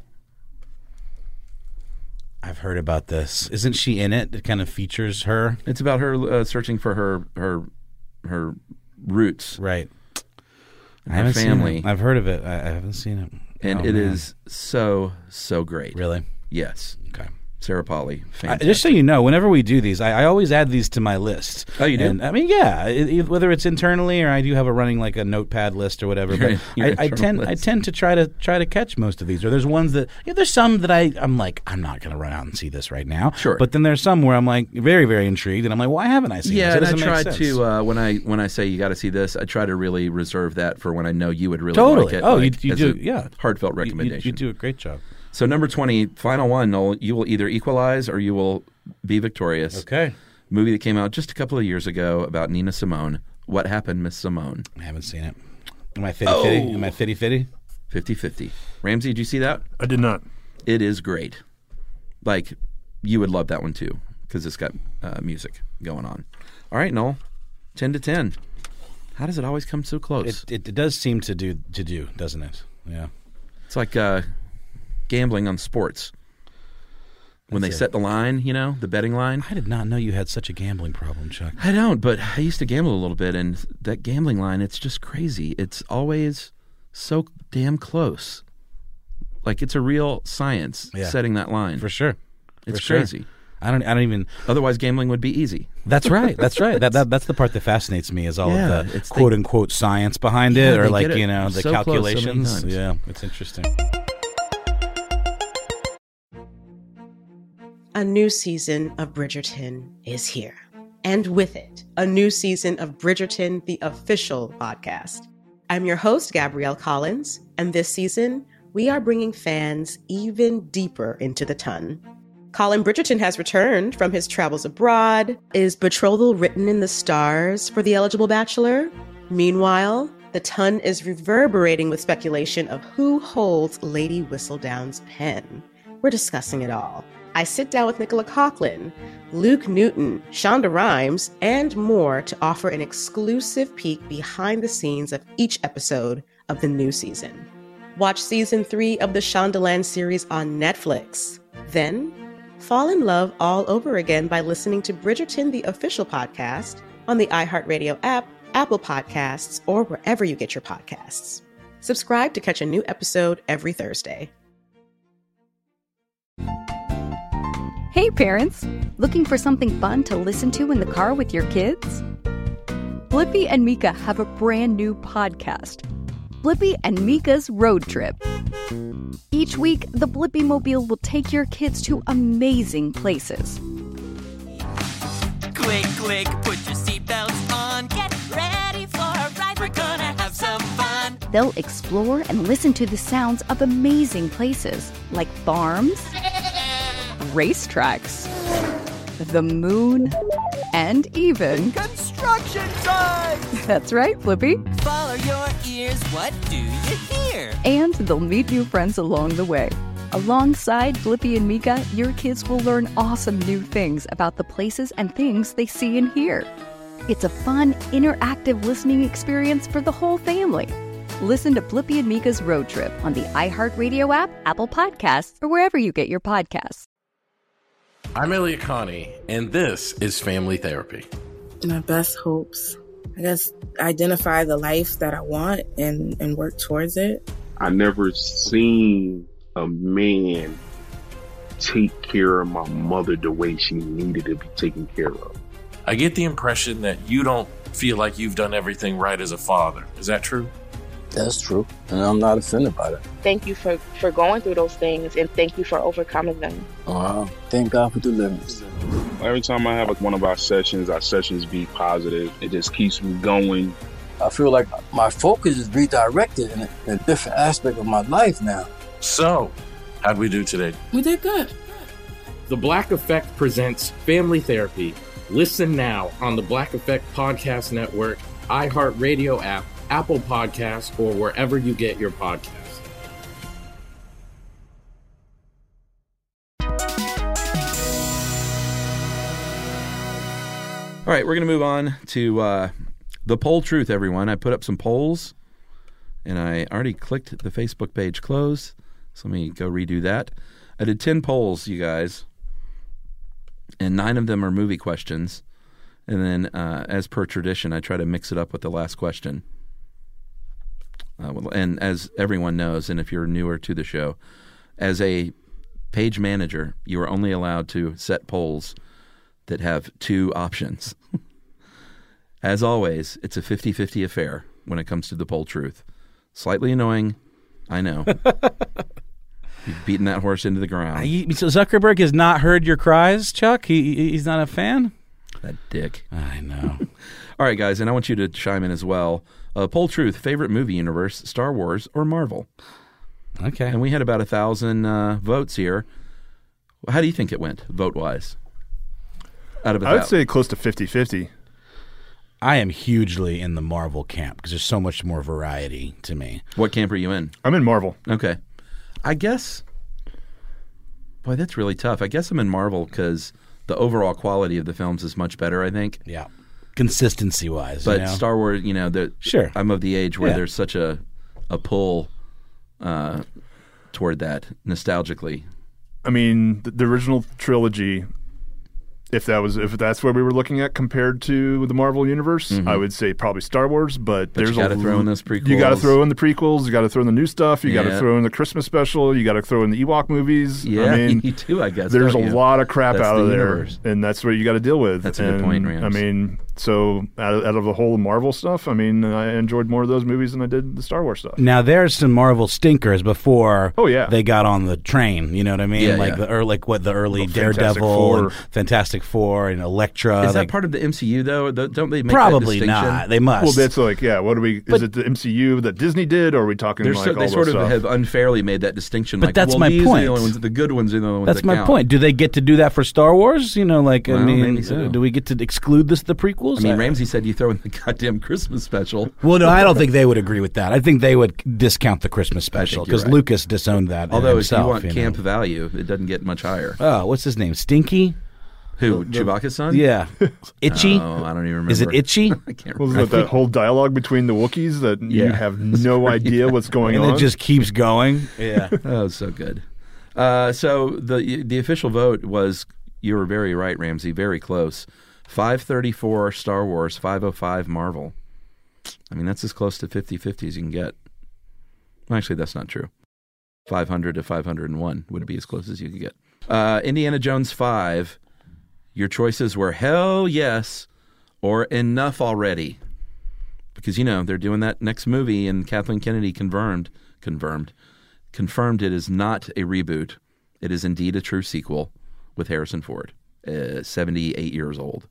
I've heard about this. Isn't she in it? It kind of features her. It's about her uh, searching for her her her roots, right? and I her haven't family, seen it. I've heard of it. I, I haven't seen it. and Oh, it man. is so so great. Really? Yes. Okay. Sarah Polley, I, fantastic. just so you know, whenever we do these, I, I always add these to my list. Oh, you do? And, I mean, yeah, it, it- whether it's internally or I do have a running like a notepad list or whatever. But Your I, I internal tend I list. tend to try to try to catch most of these. Or there's ones that yeah, there's some that I I'm like I'm not going to run out and see this right now. Sure. But then there's some where I'm like very very intrigued and I'm like, why haven't I seen Yeah, this? It and I doesn't make try sense. to uh, when I when I say you got to see this, I try to really reserve that for when I know you would really Totally. like it. Oh, like, you, you as do. a Yeah. heartfelt You- you- recommendation. You, do a great job. So number twenty, final one, Noel. You will either equalize or you will be victorious. Okay. Movie that came out just a couple of years ago about Nina Simone. What happened, Miss Simone? I haven't seen it. Am I fitty fitty? Am I fitty fitty? fifty-fifty. Ramsey, did you see that? I did not. It is great. Like, you would love that one too because it's got uh, music going on. All right, Noel. ten to ten. How does it always come so close? It, it it does seem to do to do, doesn't it? Yeah. It's like uh, gambling on sports. When That's they it. set the line, you know, the betting line. I did not know you had such a gambling problem, Chuck. I don't, but I used to gamble a little bit, and that gambling line, it's just crazy. It's always so damn close. Like, it's a real science Yeah. setting that line. For sure. It's For sure. crazy. I don't I don't even Otherwise, gambling would be easy. That's right. That's right. That, that that's the part that fascinates me is all Yeah, of the it's- quote they- unquote science behind Yeah, it or they like, get it you know, the so close so many calculations. times. Yeah, it's interesting. A new season of Bridgerton is here. and with it, a new season of Bridgerton, the official podcast. I'm your host, Gabrielle Collins, and this season, we are bringing fans even deeper into the ton. Colin Bridgerton has returned from his travels abroad. Is betrothal written in the stars for the eligible bachelor? Meanwhile, the ton is reverberating with speculation of who holds Lady Whistledown's pen. We're discussing it all. I sit down with Nicola Coughlan, Luke Newton, Shonda Rhimes, and more to offer an exclusive peek behind the scenes of each episode of the new season. Watch season three of the Shondaland series on Netflix. Then, fall in love all over again by listening to Bridgerton, the official podcast, on the iHeartRadio app, Apple Podcasts, or wherever you get your podcasts. Subscribe to catch a new episode every Thursday. Hey parents, looking for something fun to listen to in the car with your kids? Blippi and Mika have a brand new podcast, Blippi and Mika's Road Trip. Each week, the Blippi Mobile will take your kids to amazing places. Click, click, put your seatbelts on, get ready for a ride, we're gonna have some fun. They'll explore and listen to the sounds of amazing places like farms, racetracks, the moon, and even construction sites. That's right, Blippi. Follow your ears, what do you hear? And they'll meet new friends along the way. Alongside Blippi and Mika, your kids will learn awesome new things about the places and things they see and hear. It's a fun, interactive listening experience for the whole family. Listen to Blippi and Mika's Road Trip on the iHeartRadio app, Apple Podcasts, or wherever you get your podcasts. I'm Elliot Connie, and this is Family Therapy. My best hopes, I guess, identify the life that I want and, and work towards it. I never seen a man take care of my mother the way she needed to be taken care of. I get the impression that you don't feel like you've done everything right as a father. Is that true? That's true, and I'm not offended by that. Thank you for, for going through those things, and thank you for overcoming them. Wow. Thank God for deliverance. Every time I have like one of our sessions, our sessions be positive. It just keeps me going. I feel like my focus is redirected in a, in a different aspect of my life now. So, how'd we do today? We did good. The Black Effect presents Family Therapy. Listen now on the Black Effect Podcast Network, iHeartRadio app, Apple Podcasts, or wherever you get your podcasts. All right, we're going to move on to uh, the poll truth, everyone. I put up some polls, and I already clicked the Facebook page close, so let me go redo that. I did ten polls, you guys, and nine of them are movie questions. And then, uh, as per tradition, I try to mix it up with the last question. Uh, and as everyone knows, and if you're newer to the show, as a page manager, you are only allowed to set polls that have two options. As always, it's a fifty-fifty affair when it comes to the poll truth. Slightly annoying, I know. You've beaten that horse into the ground. I, so Zuckerberg has not heard your cries, Chuck? He He's not a fan? That dick. I know. All right, guys, and I want you to chime in as well. Uh, poll truth, favorite movie universe, Star Wars or Marvel? Okay. And we had about a thousand uh, votes here. How do you think it went, vote-wise? Out of a I would thousand. say close to fifty-fifty. I am hugely in the Marvel camp because there's so much more variety to me. What camp are you in? I'm in Marvel. Okay. I guess, boy, that's really tough. I guess I'm in Marvel because the overall quality of the films is much better, I think. Yeah. Consistency-wise. But you know? Star Wars, you know, the, sure. I'm of the age where Yeah. there's such a, a pull uh, toward that nostalgically. I mean, the, the original trilogy, if that was if that's where we were looking at compared to the Marvel universe, Mhm. I would say probably Star Wars. But, But you there's gotta a, throw in those prequels. You got to throw in the prequels. You got to throw in the new stuff. You got to Yeah. throw in the Christmas special. You got to throw in the Ewok movies. Yeah, I mean, you do, I guess, There's don't a you? lot of crap That's out the of there, universe. and that's what you got to deal with. That's a good And, point, I Rams. mean, So out of, out of the whole Marvel stuff, I mean, I enjoyed more of those movies than I did the Star Wars stuff. Now there's some Marvel stinkers before. Oh, yeah. They got on the train. You know what I mean? Yeah, like yeah. the early, like what the early The Daredevil, Fantastic Four. and Fantastic Four, and Elektra. Is that like, part of the M C U though? Th- Don't they make probably that distinction? not? They must. Well, that's like, yeah, what are we, But- is it the M C U that Disney did, or are we talking They're like so, all they those sort of stuff? have unfairly made that distinction. But like, that's well, my these point. Are the, only ones, the good ones are the only ones That's that my count. point. Do they get to do that for Star Wars? You know, like I Well, mean, maybe so. do we get to exclude this the prequels? I mean, Uh, Ramsey said you throw in the goddamn Christmas special. Well, no, I don't think they would agree with that. I think they would discount the Christmas special you're because right. Lucas disowned that. Although himself, if you want you know. camp value, it doesn't get much higher. Oh, what's his name? Stinky? Who? Chewbacca's son? Yeah. Itchy? Oh, I don't even remember. Is it Itchy? I can't Wasn't remember. it that whole dialogue between the Wookiees that you Yeah. have no idea what's going and on? it just keeps going. Yeah. Oh, so good. Uh, so the the official vote was, you were very right, Ramsey, very close. five thirty-four Star Wars, five oh five Marvel. I mean, that's as close to fifty-fifty as you can get. Well, actually, that's not true. five hundred to five hundred one would be as close as you could get. Uh, Indiana Jones five, your choices were hell yes or enough already. Because, you know, they're doing that next movie, and Kathleen Kennedy confirmed, confirmed, confirmed it is not a reboot. It is indeed a true sequel with Harrison Ford, uh, seventy-eight years old.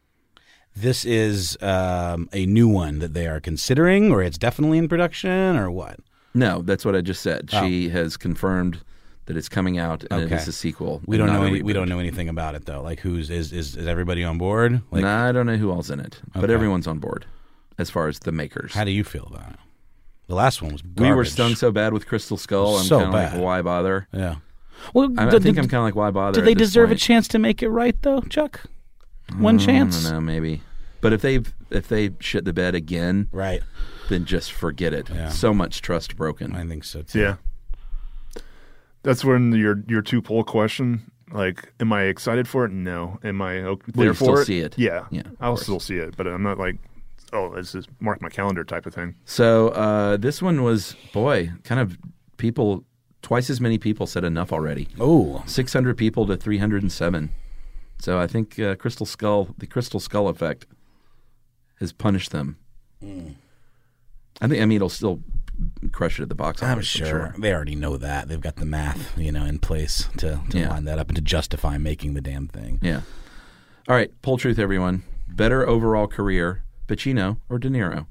This is um, a new one that they are considering, or it's definitely in production, or what? No, that's what I just said. Oh. She has confirmed that it's coming out and Okay. it is a sequel. We and don't not know. a Any, we reboot. don't know anything about it though. Like, who's is is, is everybody on board? Like, Nah, I don't know who else in it, but Okay. everyone's on board as far as the makers. how do you feel about it? The last one was garbage. We were stung so bad with Crystal Skull. I'm So kind of like, bad. why bother? Yeah. Well, I, I did- think did- I'm kind of like, why bother? Do they at this deserve point? a chance to make it right though, Chuck? One Mm, chance. I don't know, maybe. But if they if they shit the bed again, right, then just forget it. Yeah. So much trust broken. I think so too. Yeah. That's when your your two poll question, like, am I excited for it? No. Am I okay Will there you for still it? see it? Yeah. Yeah, of I'll course. still see it, but I'm not like, oh, this is mark my calendar type of thing. So uh, this one was, boy, kind of people, twice as many people said enough already. Oh. six hundred people to three hundred seven. So I think uh, Crystal Skull, the Crystal Skull effect has punished them. Mm. I think, I mean, it'll still crush it at the box office. I'm sure. They already know that. They've got the math, you know, in place to, to Yeah. line that up and to justify making the damn thing. Yeah. All right, poll truth, everyone. Better overall career, Pacino or De Niro?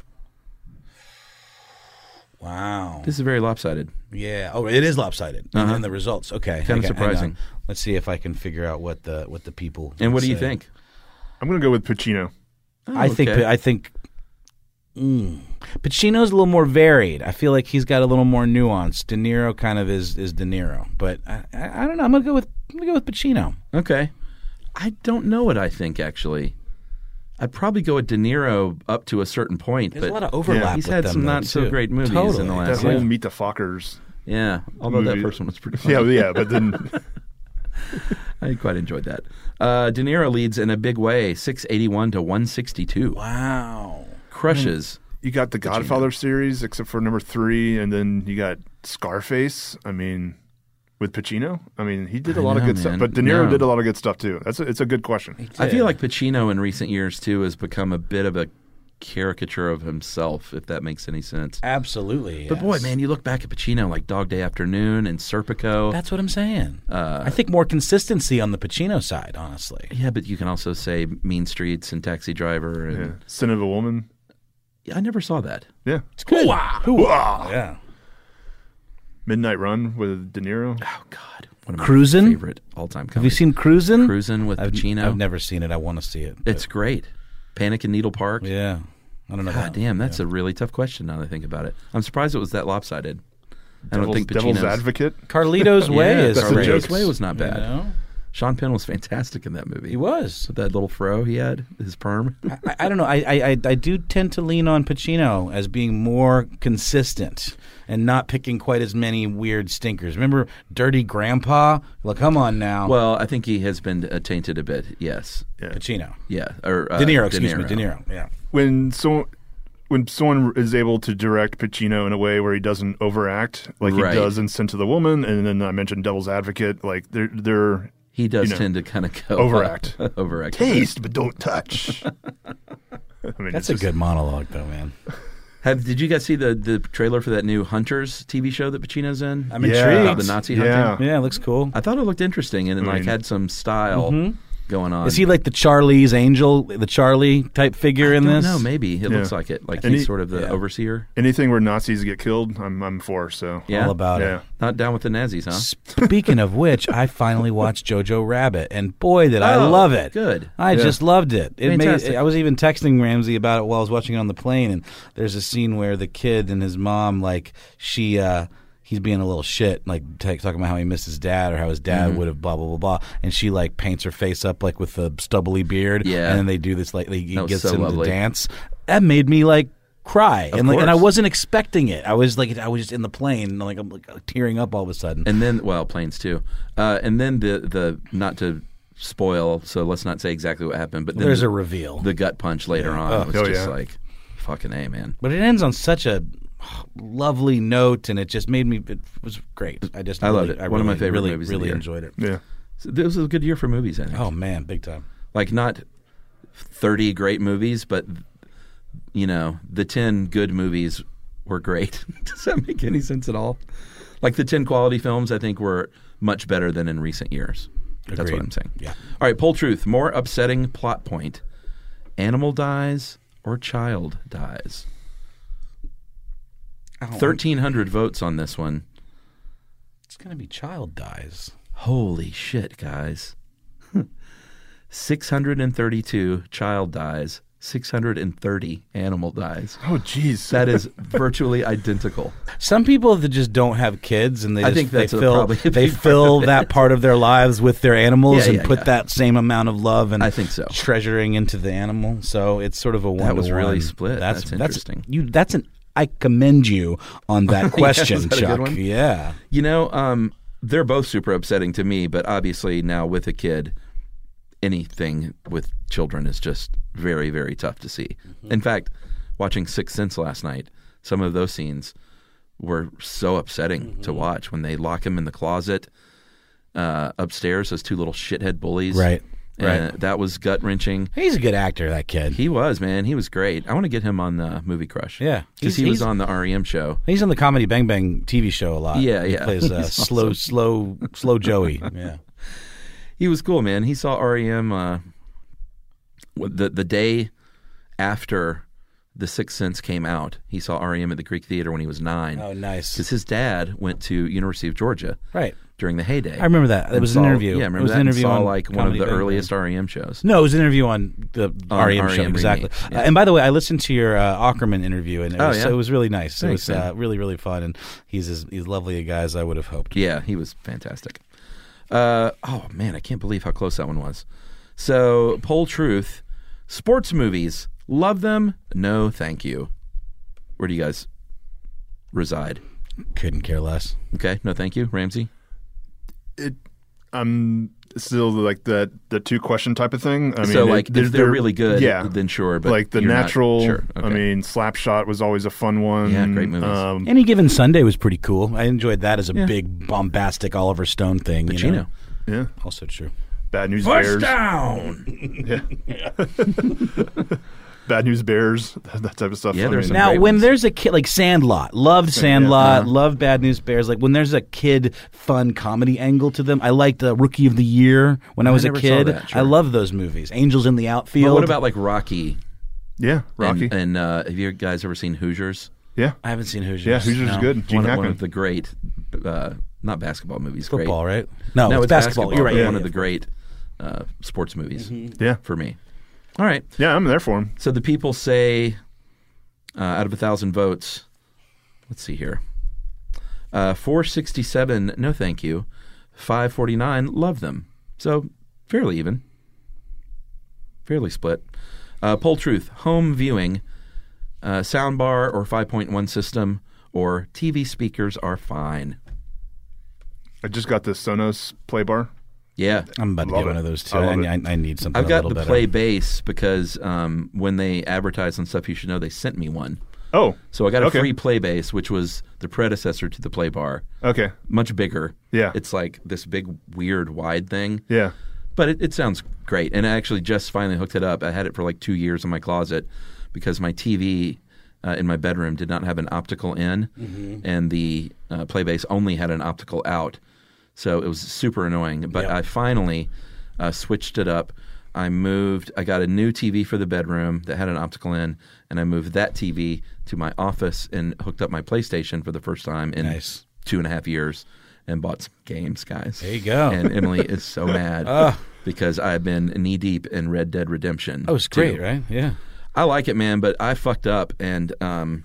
Wow. This is very lopsided. Yeah. Oh, it is lopsided. Uh-huh. And the results. Okay. Kind of Hang on, hang surprising. on. Let's see if I can figure out what the what the people. And what do you say. think? I'm going to go with Pacino. Oh, I think okay. I think mm, Pacino's a little more varied. I feel like he's got a little more nuance. De Niro kind of is is De Niro, but I, I, I don't know. I'm gonna go with I'm gonna go with Pacino. Okay. I don't know what I think, actually. I'd probably go with De Niro up to a certain point. There's but a lot of overlap He's with had them, some though, not so too. great movies in Totally. the That last whole year. Meet the Fockers. Yeah, although that movie. first one was pretty funny. Yeah, yeah, but then I quite enjoyed that. Uh, De Niro leads in a big way, six eighty-one to one sixty-two. Wow. Crushes. you got the Godfather series, except for number three, and then you got Scarface. I mean, with Pacino. I mean, he did a I lot of know, good stuff, man. but De Niro No. did a lot of good stuff too. That's a, it's a good question. I feel like Pacino in recent years, too, has become a bit of a caricature of himself, if that makes any sense. Absolutely. But boy, yes. man, you look back at Pacino like Dog Day Afternoon and Serpico. That's what I'm saying. Uh, I think more consistency on the Pacino side, honestly. Yeah, but you can also say Mean Streets and Taxi Driver. And Yeah. Sin of a Woman. Yeah, I never saw that. Yeah. It's good. Hoo-ah! Hoo-ah! Yeah. Midnight Run with De Niro. Oh, God. One of my Cruisin'? favorite all-time comedies. Have you seen Cruisin'? Cruisin' with I've, Pacino? I've never seen it. I want to see it. but- It's great. Panic in Needle Park. Yeah. I don't know. God that damn, one. that's a really tough question now that I think about it. I'm surprised it was that lopsided. I don't Devil's- think Devil's Pacino's... Advocate. Carlito's Way Yeah, is Carlito's jokes. Way was not You bad. know? Sean Penn was fantastic in that movie. He was. With that little fro he had, his perm. I, I don't know. I, I I I do tend to lean on Pacino as being more consistent and not picking quite as many weird stinkers. Remember Dirty Grandpa? Well, come on now. Well, I think he has been uh, tainted a bit, yes. Yeah. Pacino. Yeah. Or, uh, De Niro, excuse me. De Niro. Yeah. When so when someone is able to direct Pacino in a way where he doesn't overact, like Right. he does in Scent of the Woman, and then I mentioned Devil's Advocate, like they're they're He does you know, tend to kind of go overact. uh, overact. Taste, but don't touch. I mean, That's a just, good monologue, though, man. Have did you guys see the, the trailer for that new Hunters T V show that Pacino's in? I'm Yeah. intrigued. About the Nazi hunting. Yeah. Yeah, it looks cool. I thought it looked interesting and it I like mean- had some style Mhm. going on. Is he like the Charlie's angel, the Charlie type figure in this? No, maybe it Yeah. looks like it. Like And he's he- sort of the yeah. overseer. Anything where Nazis get killed, I'm I'm for. So Yeah, All about yeah. it. not down with the Nazis, huh? Speaking of which, I finally watched Jojo Rabbit, and boy, did I Oh, love it! good. I Yeah. just loved it. It Fantastic. made. I was even texting Ramsey about it while I was watching it on the plane, and there's a scene where the kid and his mom, like she, uh, he's being a little shit, like t- talking about how he missed his dad or how his dad Mhm. would have blah blah blah blah, and she like paints her face up like with a stubbly beard, Yeah. and then they do this like he That was gets so him lovely. to dance. That made me like. Cry Of and like, and I course. wasn't expecting it. I was like, I was just in the plane, and like I'm like tearing up all of a sudden. And then, well, planes too. Uh, and then the the not to spoil, so let's not say exactly what happened. But then There's the, a reveal. The gut punch later Yeah. on Oh. was Oh, just yeah. like fucking A, man. But it ends on such a lovely note, and it just made me. It was great. I just I really, loved it. I One of my really, favorite really, movies of the Really year. enjoyed it. Yeah. So this was a good year for movies, I think. Oh man, big time. Like not thirty great movies, but you know, the ten good movies were great. Does that make any sense at all? Like the ten quality films, I think were much better than in recent years. That's Agreed. what I'm saying. Yeah. All right, poll truth. More upsetting plot point. Animal dies or child dies? thirteen hundred votes on this one. It's gonna be child dies. Holy shit, guys. six hundred thirty-two child dies. six hundred thirty animal dies. Oh, jeez. That is virtually identical. Some people that just don't have kids, and they I just, think that's they a- fill probably a they big part fill of it. that part of their lives with their animals Yeah, and yeah, put yeah. that same amount of love and I think so. treasuring into the animal. So it's sort of a one. That was really split. That's That's interesting. You. That's an. I commend you on that question, Yeah, is that a good Chuck. one? Yeah. You know, um, they're both super upsetting to me, but obviously now with a kid, anything with children is just very, very tough to see. Mm-hmm. In fact, watching Sixth Sense last night, some of those scenes were so upsetting Mm-hmm. to watch when they lock him in the closet uh, upstairs, those two little shithead bullies. Right. And Right. that was gut wrenching. He's a good actor, that kid. He was, man. He was great. I want to get him on the Movie Crush. Yeah. Because He's- he was he's- on the R E M show. He's on the Comedy Bang Bang T V show a lot. Yeah, He yeah. plays uh, He's slow, awesome. slow, slow Joey. Yeah. He was cool, man. He saw R E M uh, the the day after The Sixth Sense came out. He saw R E M at the Greek Theater when he was nine. Oh, nice. Because his dad went to University of Georgia, Right. during the heyday. I remember that. It And was saw, an interview. Yeah, It remember was that? an And interview saw on like one of Comedy the Bang Bang. earliest R E M shows. No, it was an interview on the On R E M R E M show. remake, Exactly. yeah. Uh, and by the way, I listened to your uh, Ackerman interview, and it Oh, was, yeah? it was really nice. Thanks, it was man. uh, really, really fun, and he's as he's lovely a guy as I would have hoped. Yeah, he was fantastic. Uh, oh man, I can't believe how close that one was. So, poll truth: sports movies, love them? No, thank you. Where do you guys reside? Couldn't care less. Okay, no, thank you, Ramsey. It, I'm still like that the two question type of thing. I mean, So, like, it- if they're really good, yeah. then sure, but like the you're not- natural. sure, I okay. mean, Slapshot was always a fun one. Yeah, great movies. Um, Any Given Sunday was pretty cool. I enjoyed that as a Yeah. big bombastic Oliver Stone thing. You know? Pacino. yeah, Also true. Bad News First Bears. down. Yeah. Bad News Bears. That type of stuff. Yeah, I there's mean, some Now, great when ones. there's a kid like Sandlot, loved Yeah. Sandlot, Uh-huh. loved Bad News Bears. Like when there's a kid fun comedy angle to them, I liked uh, Rookie of the Year when I I was a never saw kid. that, sure. I love those movies. Angels in the But Outfield. what about like Rocky? yeah, Rocky. And, and uh, have you guys ever seen Hoosiers? yeah, I haven't seen Hoosiers. yeah, Hoosiers is No. good. Gene One, of- Hackman. one of the great, uh, not basketball movies. Football, great. right? No, no, it's it's basketball. You're right. but Yeah, one yeah, of the of great uh, sports movies yeah, for me. All right. yeah, I'm there for him. So the people say, uh, out of a thousand votes, let's see here, uh, four sixty-seven, no thank you, five forty-nine, love them. So fairly even, fairly split. Uh, poll truth: home viewing, uh, soundbar or five point one system, or T V speakers are fine. I just got the Sonos Play Bar. Yeah. I'm about to Love get it. one of those too. I I, love I, it. I need something I've a got little the better. Play Bass because um, when they advertise on Stuff You Should Know, they sent me one. Oh. So I got a okay. free Playbase, which was the predecessor to the Play Bar. Okay. Much bigger. Yeah. It's like this big, weird, wide thing. Yeah. But it, it sounds great. And I actually just finally hooked it up. I had it for like two years in my closet because my T V uh, in my bedroom did not have an optical in, Mhm. and the uh, Playbase only had an optical out. So it was super annoying. But Yep. I finally uh, switched it up. I moved, I got a new T V for the bedroom that had an optical in, and I moved that T V to my office and hooked up my PlayStation for the first time in Nice. two and a half years and bought some games, guys. There you go. And Emily is so mad Ugh. because I've been knee deep in Red Dead Redemption. Oh, it's great, too. right? Yeah. I like it, man, but I fucked up, and um,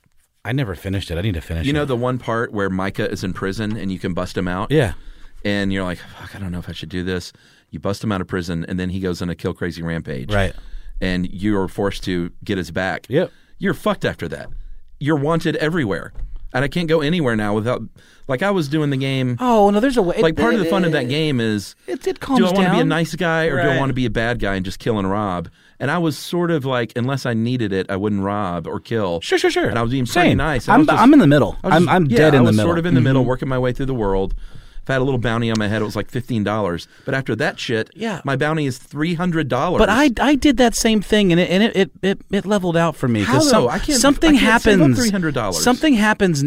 I never finished it. I need to finish you it. know the one part where Micah is in prison and you can bust him out? Yeah. And you're like, fuck, I don't know if I should do this. You bust him out of prison, and then he goes on a kill crazy rampage. Right. And you're forced to get his back. Yep. You're fucked after that. You're wanted everywhere. And I can't go anywhere now without, like I was doing the game. Oh, no, there's a way. Like part of the fun of that game is, It, it calms do I want to be a down. nice guy or do I Right. want to be a bad guy and just kill and rob? And I was sort of like, unless I needed it, I wouldn't rob or kill. Sure, sure, sure. And I was being pretty Same. nice. And I I'm, was just- I'm in the middle. I was I'm, just- I'm yeah, dead I in the was middle. sort of in the middle, Mhm. working my way through the world. If I had a little bounty on my head, it was like fifteen dollars. But after that shit, Yeah. my bounty is three hundred dollars. But I, I did that same thing, and it and it, it, it, it leveled out for me. 'Cause How, though? some- I can't- something I can't save up happens. three hundred dollars. Something happens.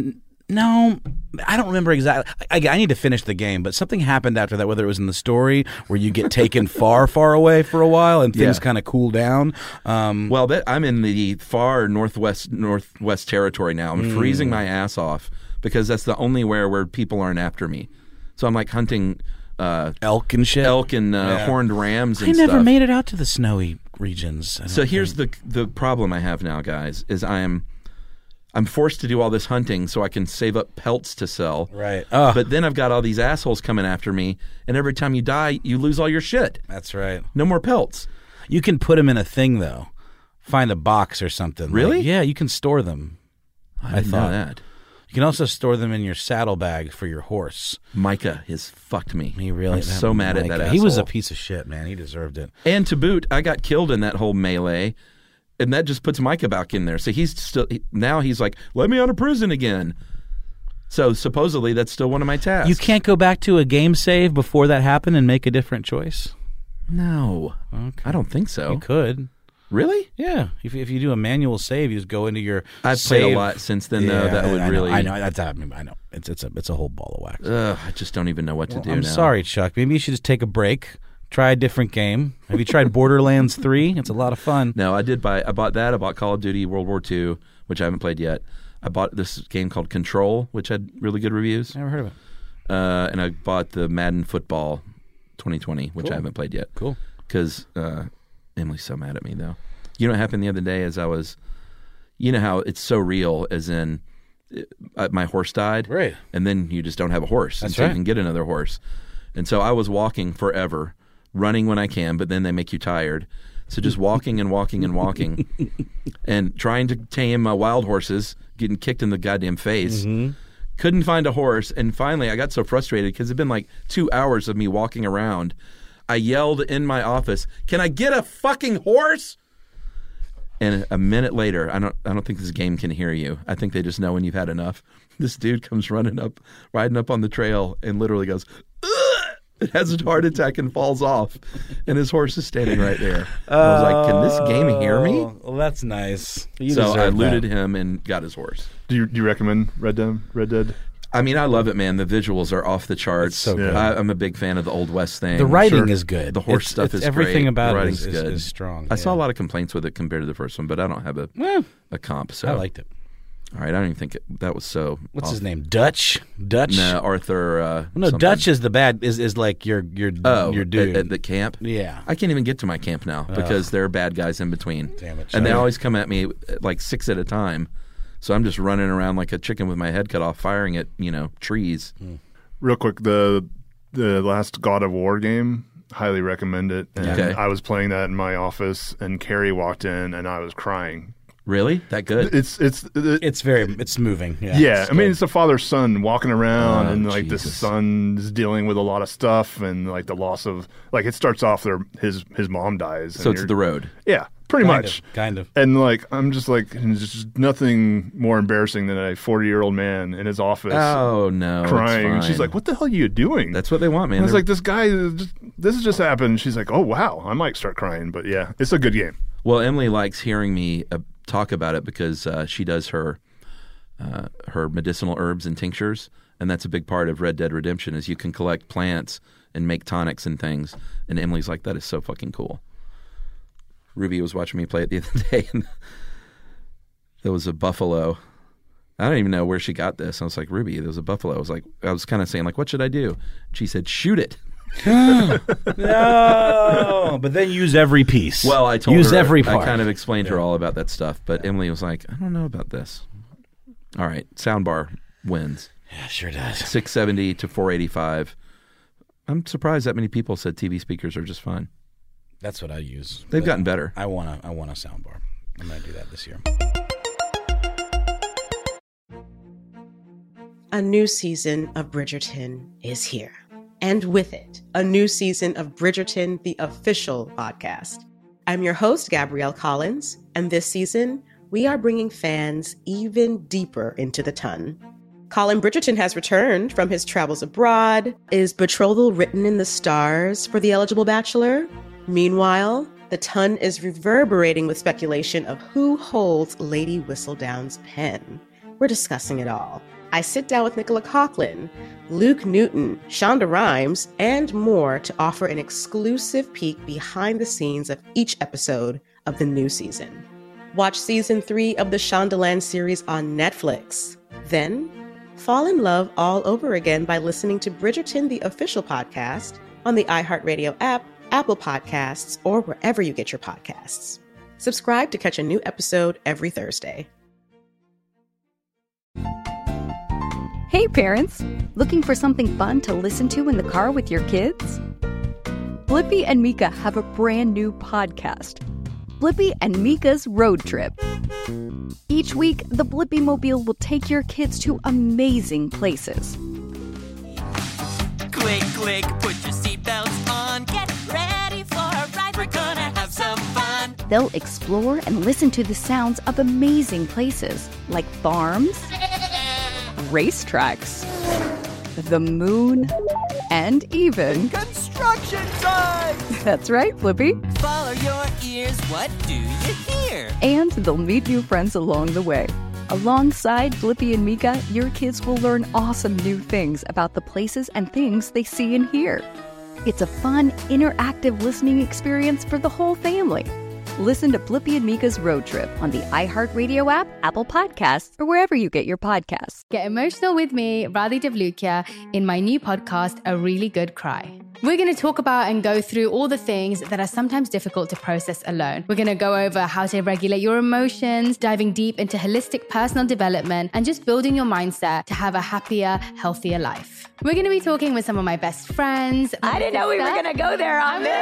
No, I don't remember exactly. I, I need to finish the game, but something happened after that. Whether it was in the story where you get taken far, far away for a while, and things Yeah. kind of cool down. Um, Well, that, I'm in the far northwest northwest territory now. I'm Mm. freezing my ass off because that's the only where where people aren't after me. So I'm like hunting uh, elk and shit, elk and uh, Yeah. horned rams. And I never stuff. made it out to the snowy regions. I So don't here's think. the the problem I have now, guys, is I am I'm forced to do all this hunting so I can save up pelts to sell. Right. Ugh. But then I've got all these assholes coming after me, and every time you die, you lose all your shit. That's right. No more pelts. You can put them in a thing though. Find a box or something. Really? Like, yeah, you can store them. I didn't know thought that. You can also store them in your saddlebag for your horse. Micah has fucked me. He really. I'm so mad at that Micah. asshole. He was a piece of shit, man. He deserved it. And to boot, I got killed in that whole melee, and that just puts Micah back in there. So he's still he, now he's like, let me out of prison again. So supposedly that's still one of my tasks. You can't go back to a game save before that happened and make a different choice. No, Okay. I don't think so. You could. Really? Yeah. If if you do a manual save, you just go into your. I've save. played a lot since then, though. Yeah, That would I know, really. I know. That's I, mean, I know. It's it's a it's a whole ball of wax. Ugh, I just don't even know what to Well, do I'm now. sorry, Chuck. Maybe you should just take a break. Try a different game. Have you tried Borderlands three? It's a lot of fun. No, I did buy. I bought that. I bought Call of Duty World War Two, which I haven't played yet. I bought this game called Control, which had really good reviews. Never heard of it. Uh, and I bought the Madden Football twenty twenty, which Cool. I haven't played yet. Cool. Because uh, Emily's so mad at me, though. You know what happened the other day is I was, you know how it's so real, as in uh, my horse died. Right. And then you just don't have a horse That's until right. you can get another horse. And so I was walking forever, running when I can, but then they make you tired. So just walking and walking and walking and trying to tame uh, wild horses, getting kicked in the goddamn face. Mm-hmm. Couldn't find a horse. And finally I got so frustrated because it'd been like two hours of me walking around. I yelled in my office, "Can I get a fucking horse?" And a minute later, I don't I don't think this game can hear you. I think they just know when you've had enough. This dude comes running up, riding up on the trail and literally goes, "Ugh!" It has a heart attack and falls off. And his horse is standing right there. And I was like, can this game hear me? Oh, well, that's nice. You so I deserve looted that. him and got his horse. Do you, do you recommend Red Dead? Red Dead? I mean, I love it, man. The visuals are off the charts. It's so good. I, I'm a big fan of the Old West thing. The writing Sure. is good. The horse It's- stuff it's- is everything great. about the it writing's is- is- good. is strong, I saw yeah. a lot of complaints with it compared to the first one, but I don't have a Eh, a comp. So I liked it. All right, I don't even think it, that was so. What's off. his name? Dutch. Dutch. No, Arthur. Uh, no, something. Dutch is the bad. Is is like your your Oh, your dude at, at the camp. Yeah. I can't even get to my camp now because there are bad guys in between. Damn it, And they Chuck. always come at me like six at a time. So I'm just running around like a chicken with my head cut off, firing at you know trees. Real quick, the the last God of War game, highly recommend it. And Okay. I was playing that in my office, and Carrie walked in, and I was crying. Really? That good? It's it's it, It's very it's moving. Yeah. yeah. It's I mean, good. it's a father son walking around, Oh, and like the Jesus. son's dealing with a lot of stuff, and like the loss of like it starts off there. His his mom dies. So and it's you're- the road. Yeah, Pretty Kind much. of, kind of. And like, I'm just like, there's just nothing more embarrassing than a forty year old man in his office. Oh, no. it's Crying. And she's fine. like, what the hell are you doing? That's what they want, man. And it's They're- like, this guy, just, this has just happened. She's like, oh, wow, I might start crying. But yeah, it's a good game. Well, Emily likes hearing me uh, talk about it because uh, she does her uh, her medicinal herbs and tinctures, and that's a big part of Red Dead Redemption is you can collect plants and make tonics and things. And Emily's like, that is so fucking cool. Ruby was watching me play it the other day, and there was a buffalo. I don't even know where she got this. I was like, Ruby, there was a buffalo. I was like, I was kind of saying, like, what should I do? And she said, shoot it. No, but then use every piece. Well, I told use her, every I part. kind of explained to her all about that stuff, but Emily was like, I don't know about this. All right, soundbar wins. Yeah, sure does. six seventy to four eighty-five. I'm surprised that many people said T V speakers are just fine. That's what I use. They've But gotten better. I want a, I want a soundbar. I'm going to do that this year. A new season of Bridgerton is here. And with it, a new season of Bridgerton, the official podcast. I'm your host, Gabrielle Collins, and this season, we are bringing fans even deeper into the ton. Colin Bridgerton has returned from his travels abroad. Is betrothal written in the stars for the eligible bachelor? Meanwhile, the ton is reverberating with speculation of who holds Lady Whistledown's pen. We're discussing it all. I sit down with Nicola Coughlan, Luke Newton, Shonda Rhimes, and more to offer an exclusive peek behind the scenes of each episode of the new season. Watch season three of the Shondaland series on Netflix. Then, fall in love all over again by listening to Bridgerton, the official podcast, on the iHeartRadio app, Apple Podcasts, or wherever you get your podcasts. Subscribe to catch a new episode every Thursday. Hey parents, looking for something fun to listen to in the car with your kids? Blippi and Mika have a brand new podcast, Blippi and Mika's Road Trip. Each week, the Blippi Mobile will take your kids to amazing places. Click, click, put your seatbelts on. Get ready for a ride. We're gonna have some fun. They'll explore and listen to the sounds of amazing places like farms, racetracks, the moon, and even construction sites. That's right, Blippi. Follow your ears. What do you hear? And they'll meet new friends along the way. Alongside Blippi and Mika, your kids will learn awesome new things about the places and things they see and hear. It's a fun, interactive listening experience for the whole family. Listen to Blippi and Mika's Road Trip on the iHeartRadio app, Apple Podcasts, or wherever you get your podcasts. Get emotional with me, Radhi Devlukia, in my new podcast, A Really Good Cry. We're going to talk about and go through all the things that are sometimes difficult to process alone. We're going to go over how to regulate your emotions, diving deep into holistic personal development, and just building your mindset to have a happier, healthier life. We're going to be talking with some of my best friends. I didn't know we were going to go there on this.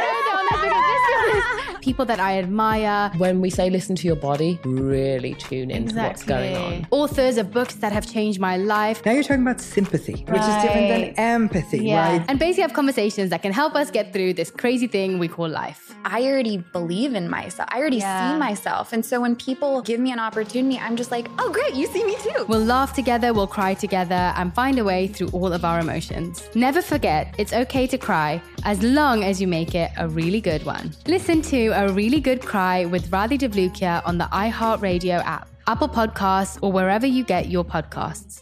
People that I admire. When we say listen to your body, really tune into Exactly. what's going on. Authors of books that have changed my life. Now you're talking about sympathy, which is different than empathy, Yeah. right? And basically have conversations that can help us get through this crazy thing we call life. I already believe in myself. I already Yeah. see myself. And so when people give me an opportunity, I'm just like, oh, great, you see me too. We'll laugh together, we'll cry together, and find a way through all of our emotions. Never forget, it's okay to cry, as long as you make it a really good one. Listen to A Really Good Cry with Radhi Devlukia on the iHeartRadio app, Apple Podcasts, or wherever you get your podcasts.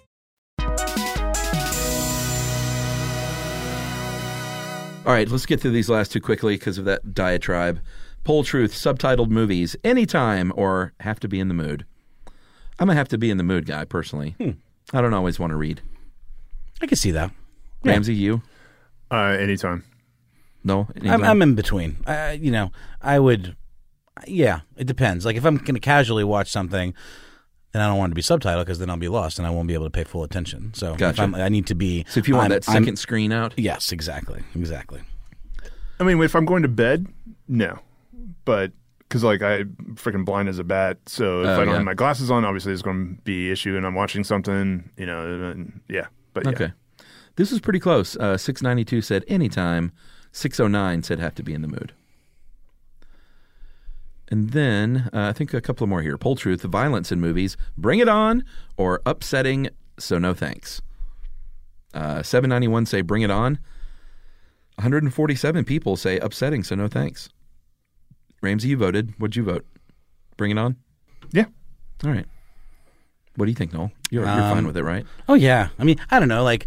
All right, let's get through these last two quickly because of that diatribe. Poll Truth, subtitled movies, anytime or have to be in the mood. I'm a have to be in the mood guy, personally. Hmm. I don't always want to read. I can see that. Ramsey, you? Uh, anytime. No? I'm, Anytime? I'm in between. I, you know, I would, yeah, it depends. Like if I'm going to casually watch something, then I don't want it to be subtitled because then I'll be lost and I won't be able to pay full attention. So if Gotcha. I'm, I need to be. So if you want I'm- that second I'm- screen out? Yes, exactly. Exactly. I mean, if I'm going to bed, no. But, because, like, I freaking blind as a bat. So if Oh, I don't yeah. have my glasses on, obviously it's going to be issue and I'm watching something, you know, and, yeah. But, yeah. Okay. This is pretty close. Uh, six ninety-two said anytime. six oh nine said have to be in the mood. And then uh, I think a couple more here. Poll Truth, violence in movies, Bring It On or upsetting, so no thanks. Uh, seven ninety-one say Bring It On. one hundred forty-seven people say upsetting, so no thanks. Ramsey, you voted. What'd you vote? Bring It On? Yeah. All right. What do you think, Noel? You're, you're Um, fine with it, right? Oh yeah. I mean, I don't know. Like,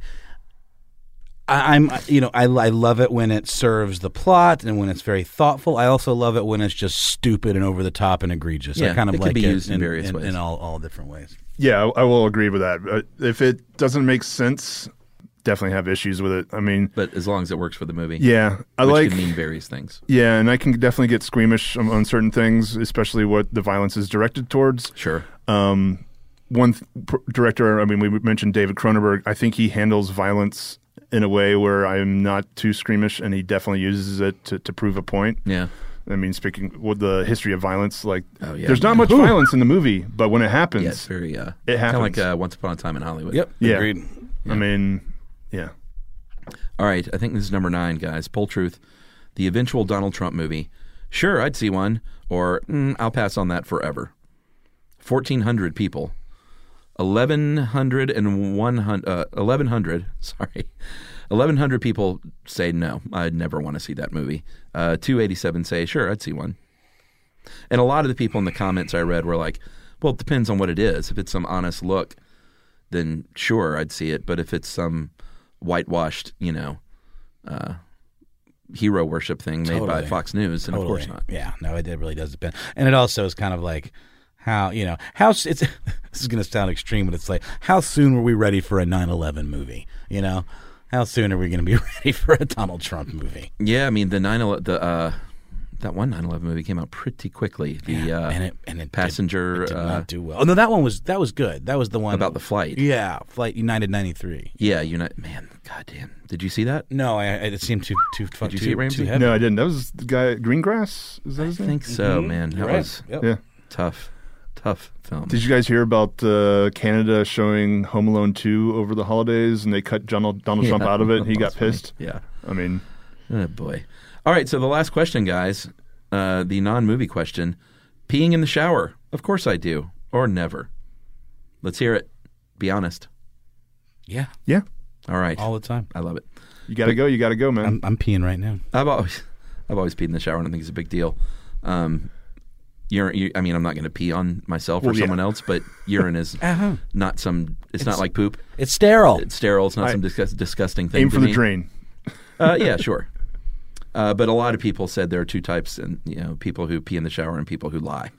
I, I'm, you know, I, I love it when it serves the plot and when it's very thoughtful. I also love it when it's just stupid and over the top and egregious. Yeah, I kind of it can like be it used in various ways. in all, all different ways. Yeah, I, I will agree with that. Uh, if it doesn't make sense, definitely have issues with it. I mean, but as long as it works for the movie, yeah, I which like can mean various things. Yeah, and I can definitely get squeamish on, on certain things, especially what the violence is directed towards. Sure. Um, one th- pr- director, I mean, we mentioned David Cronenberg. I think he handles violence in a way where I'm not too squeamish, and he definitely uses it to, to prove a point. Yeah. I mean, speaking with the history of violence, like Oh, yeah, there's not man. much Ooh. violence in the movie, but when it happens, Yeah, it's very, uh, it kind happens. of like uh, Once Upon a Time in Hollywood. Yep. Yeah. Agreed. I mean, yeah. All right, I think this is number nine, guys. Poll Truth, the eventual Donald Trump movie. Sure, I'd see one, or mm, I'll pass on that forever. fourteen hundred people. eleven hundred and one hundred, uh, eleven hundred, sorry. eleven hundred people say no, I'd never want to see that movie. Uh, two eighty-seven say, sure, I'd see one. And a lot of the people in the comments I read were like, well, it depends on what it is. If it's some honest look, then sure, I'd see it. But if it's some whitewashed, you know, uh, hero worship thing made by Totally. Fox News, and of Totally. course not. Yeah, no, it really does depend. And it also is kind of like how, you know, how it's this is going to sound extreme, but it's like, how soon were we ready for a nine eleven movie? You know, how soon are we going to be ready for a Donald Trump movie? Yeah, I mean the nine eleven, the uh, that one nine eleven movie came out pretty quickly. The Yeah, uh, and it and it passenger did, it did uh, not do well. Oh no, that one was that was good. That was the one about the flight. Yeah, Flight United ninety-three. Yeah, United. Man, goddamn. Did you see that? No, I, I it seemed too too. Did you too, see it, Ramsey? too heavy. No, I didn't. That was the guy Greengrass. Is that his I name? think so, Mhm. man. That You're right. was Yep. Yeah. tough, tough film. Did you guys hear about uh, Canada showing Home Alone two over the holidays, and they cut Donald, Donald Yeah, Trump out of it, and he got that's funny. pissed? Yeah. I mean, Oh boy. All right, so the last question, guys, uh, the non-movie question: peeing in the shower? Of course I do, or never. Let's hear it. Be honest. Yeah, yeah, All right. all the time. I love it. you got to go. You got to go, man. I'm I'm peeing right now. I've always, I've always peed in the shower. I don't think it's a big deal. Um, urine. You, I mean, I'm not going to pee on myself or Well, yeah. someone else, but urine is Uh-huh. not some. It's, not It's- like poop. It's sterile. It's sterile. It's not I- some disgust, disgusting thing. Aim to for the me. drain. Uh, yeah, sure. Uh, but a lot of people said there are two types, and you know, people who pee in the shower and people who lie.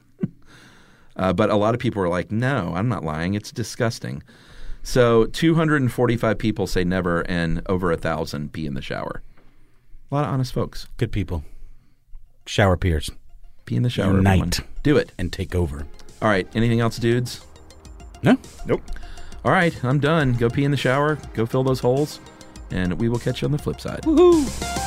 uh, but a lot of people are like, "No, I'm not lying. It's disgusting." So two hundred forty-five people say never, and over a thousand pee in the shower. A lot of honest folks. Good people. Shower peers. Pee in the shower. Unite. everyone. Do it. And take over. All right. Anything else, dudes? No. Nope. All right. I'm done. Go pee in the shower. Go fill those holes, and we will catch you on the flip side. Woohoo!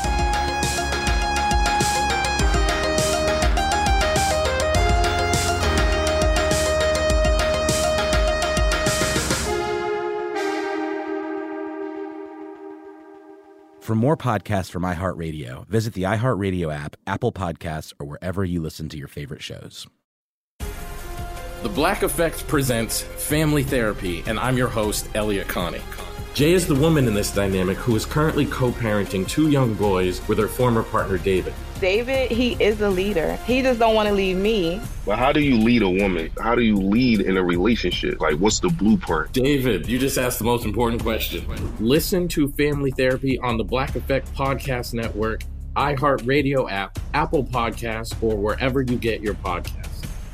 For more podcasts from iHeartRadio, visit the iHeartRadio app, Apple Podcasts, or wherever you listen to your favorite shows. The Black Effect presents Family Therapy, and I'm your host, Elliot Connie. Jay is the woman in this dynamic who is currently co-parenting two young boys with her former partner, David. David, he is a leader. He just don't want to leave me. But how do you lead a woman? How do you lead in a relationship? Like, what's the blueprint? David, you just asked the most important question. Listen to Family Therapy on the Black Effect Podcast Network, iHeartRadio app, Apple Podcasts, or wherever you get your podcasts.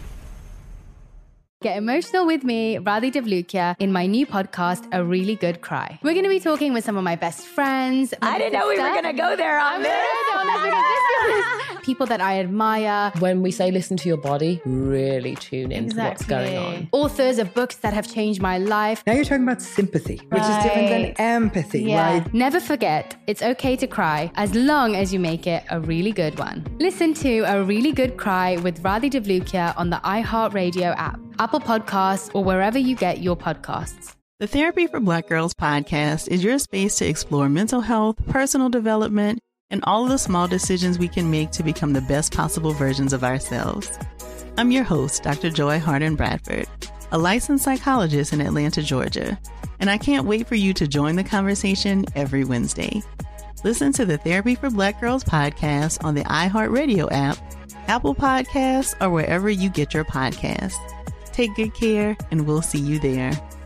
Get emotional with me, Radhi Devlukia, in my new podcast, A Really Good Cry. We're going to be talking with some of my best friends. I didn't know we were going to go there on this. People that I admire. When we say listen to your body, really tune into what's going on. Authors of books that have changed my life. Now you're talking about sympathy, which is different than empathy, Yeah. right? Never forget, it's okay to cry as long as you make it a really good one. Listen to A Really Good Cry with Radhi Devlukia on the iHeartRadio app, Apple Podcasts, or wherever you get your podcasts. The Therapy for Black Girls podcast is your space to explore mental health, personal development, and all of the small decisions we can make to become the best possible versions of ourselves. I'm your host, Doctor Joy Harden Bradford, a licensed psychologist in Atlanta, Georgia, and I can't wait for you to join the conversation every Wednesday. Listen to the Therapy for Black Girls podcast on the iHeartRadio app, Apple Podcasts, or wherever you get your podcasts. Take good care, and we'll see you there.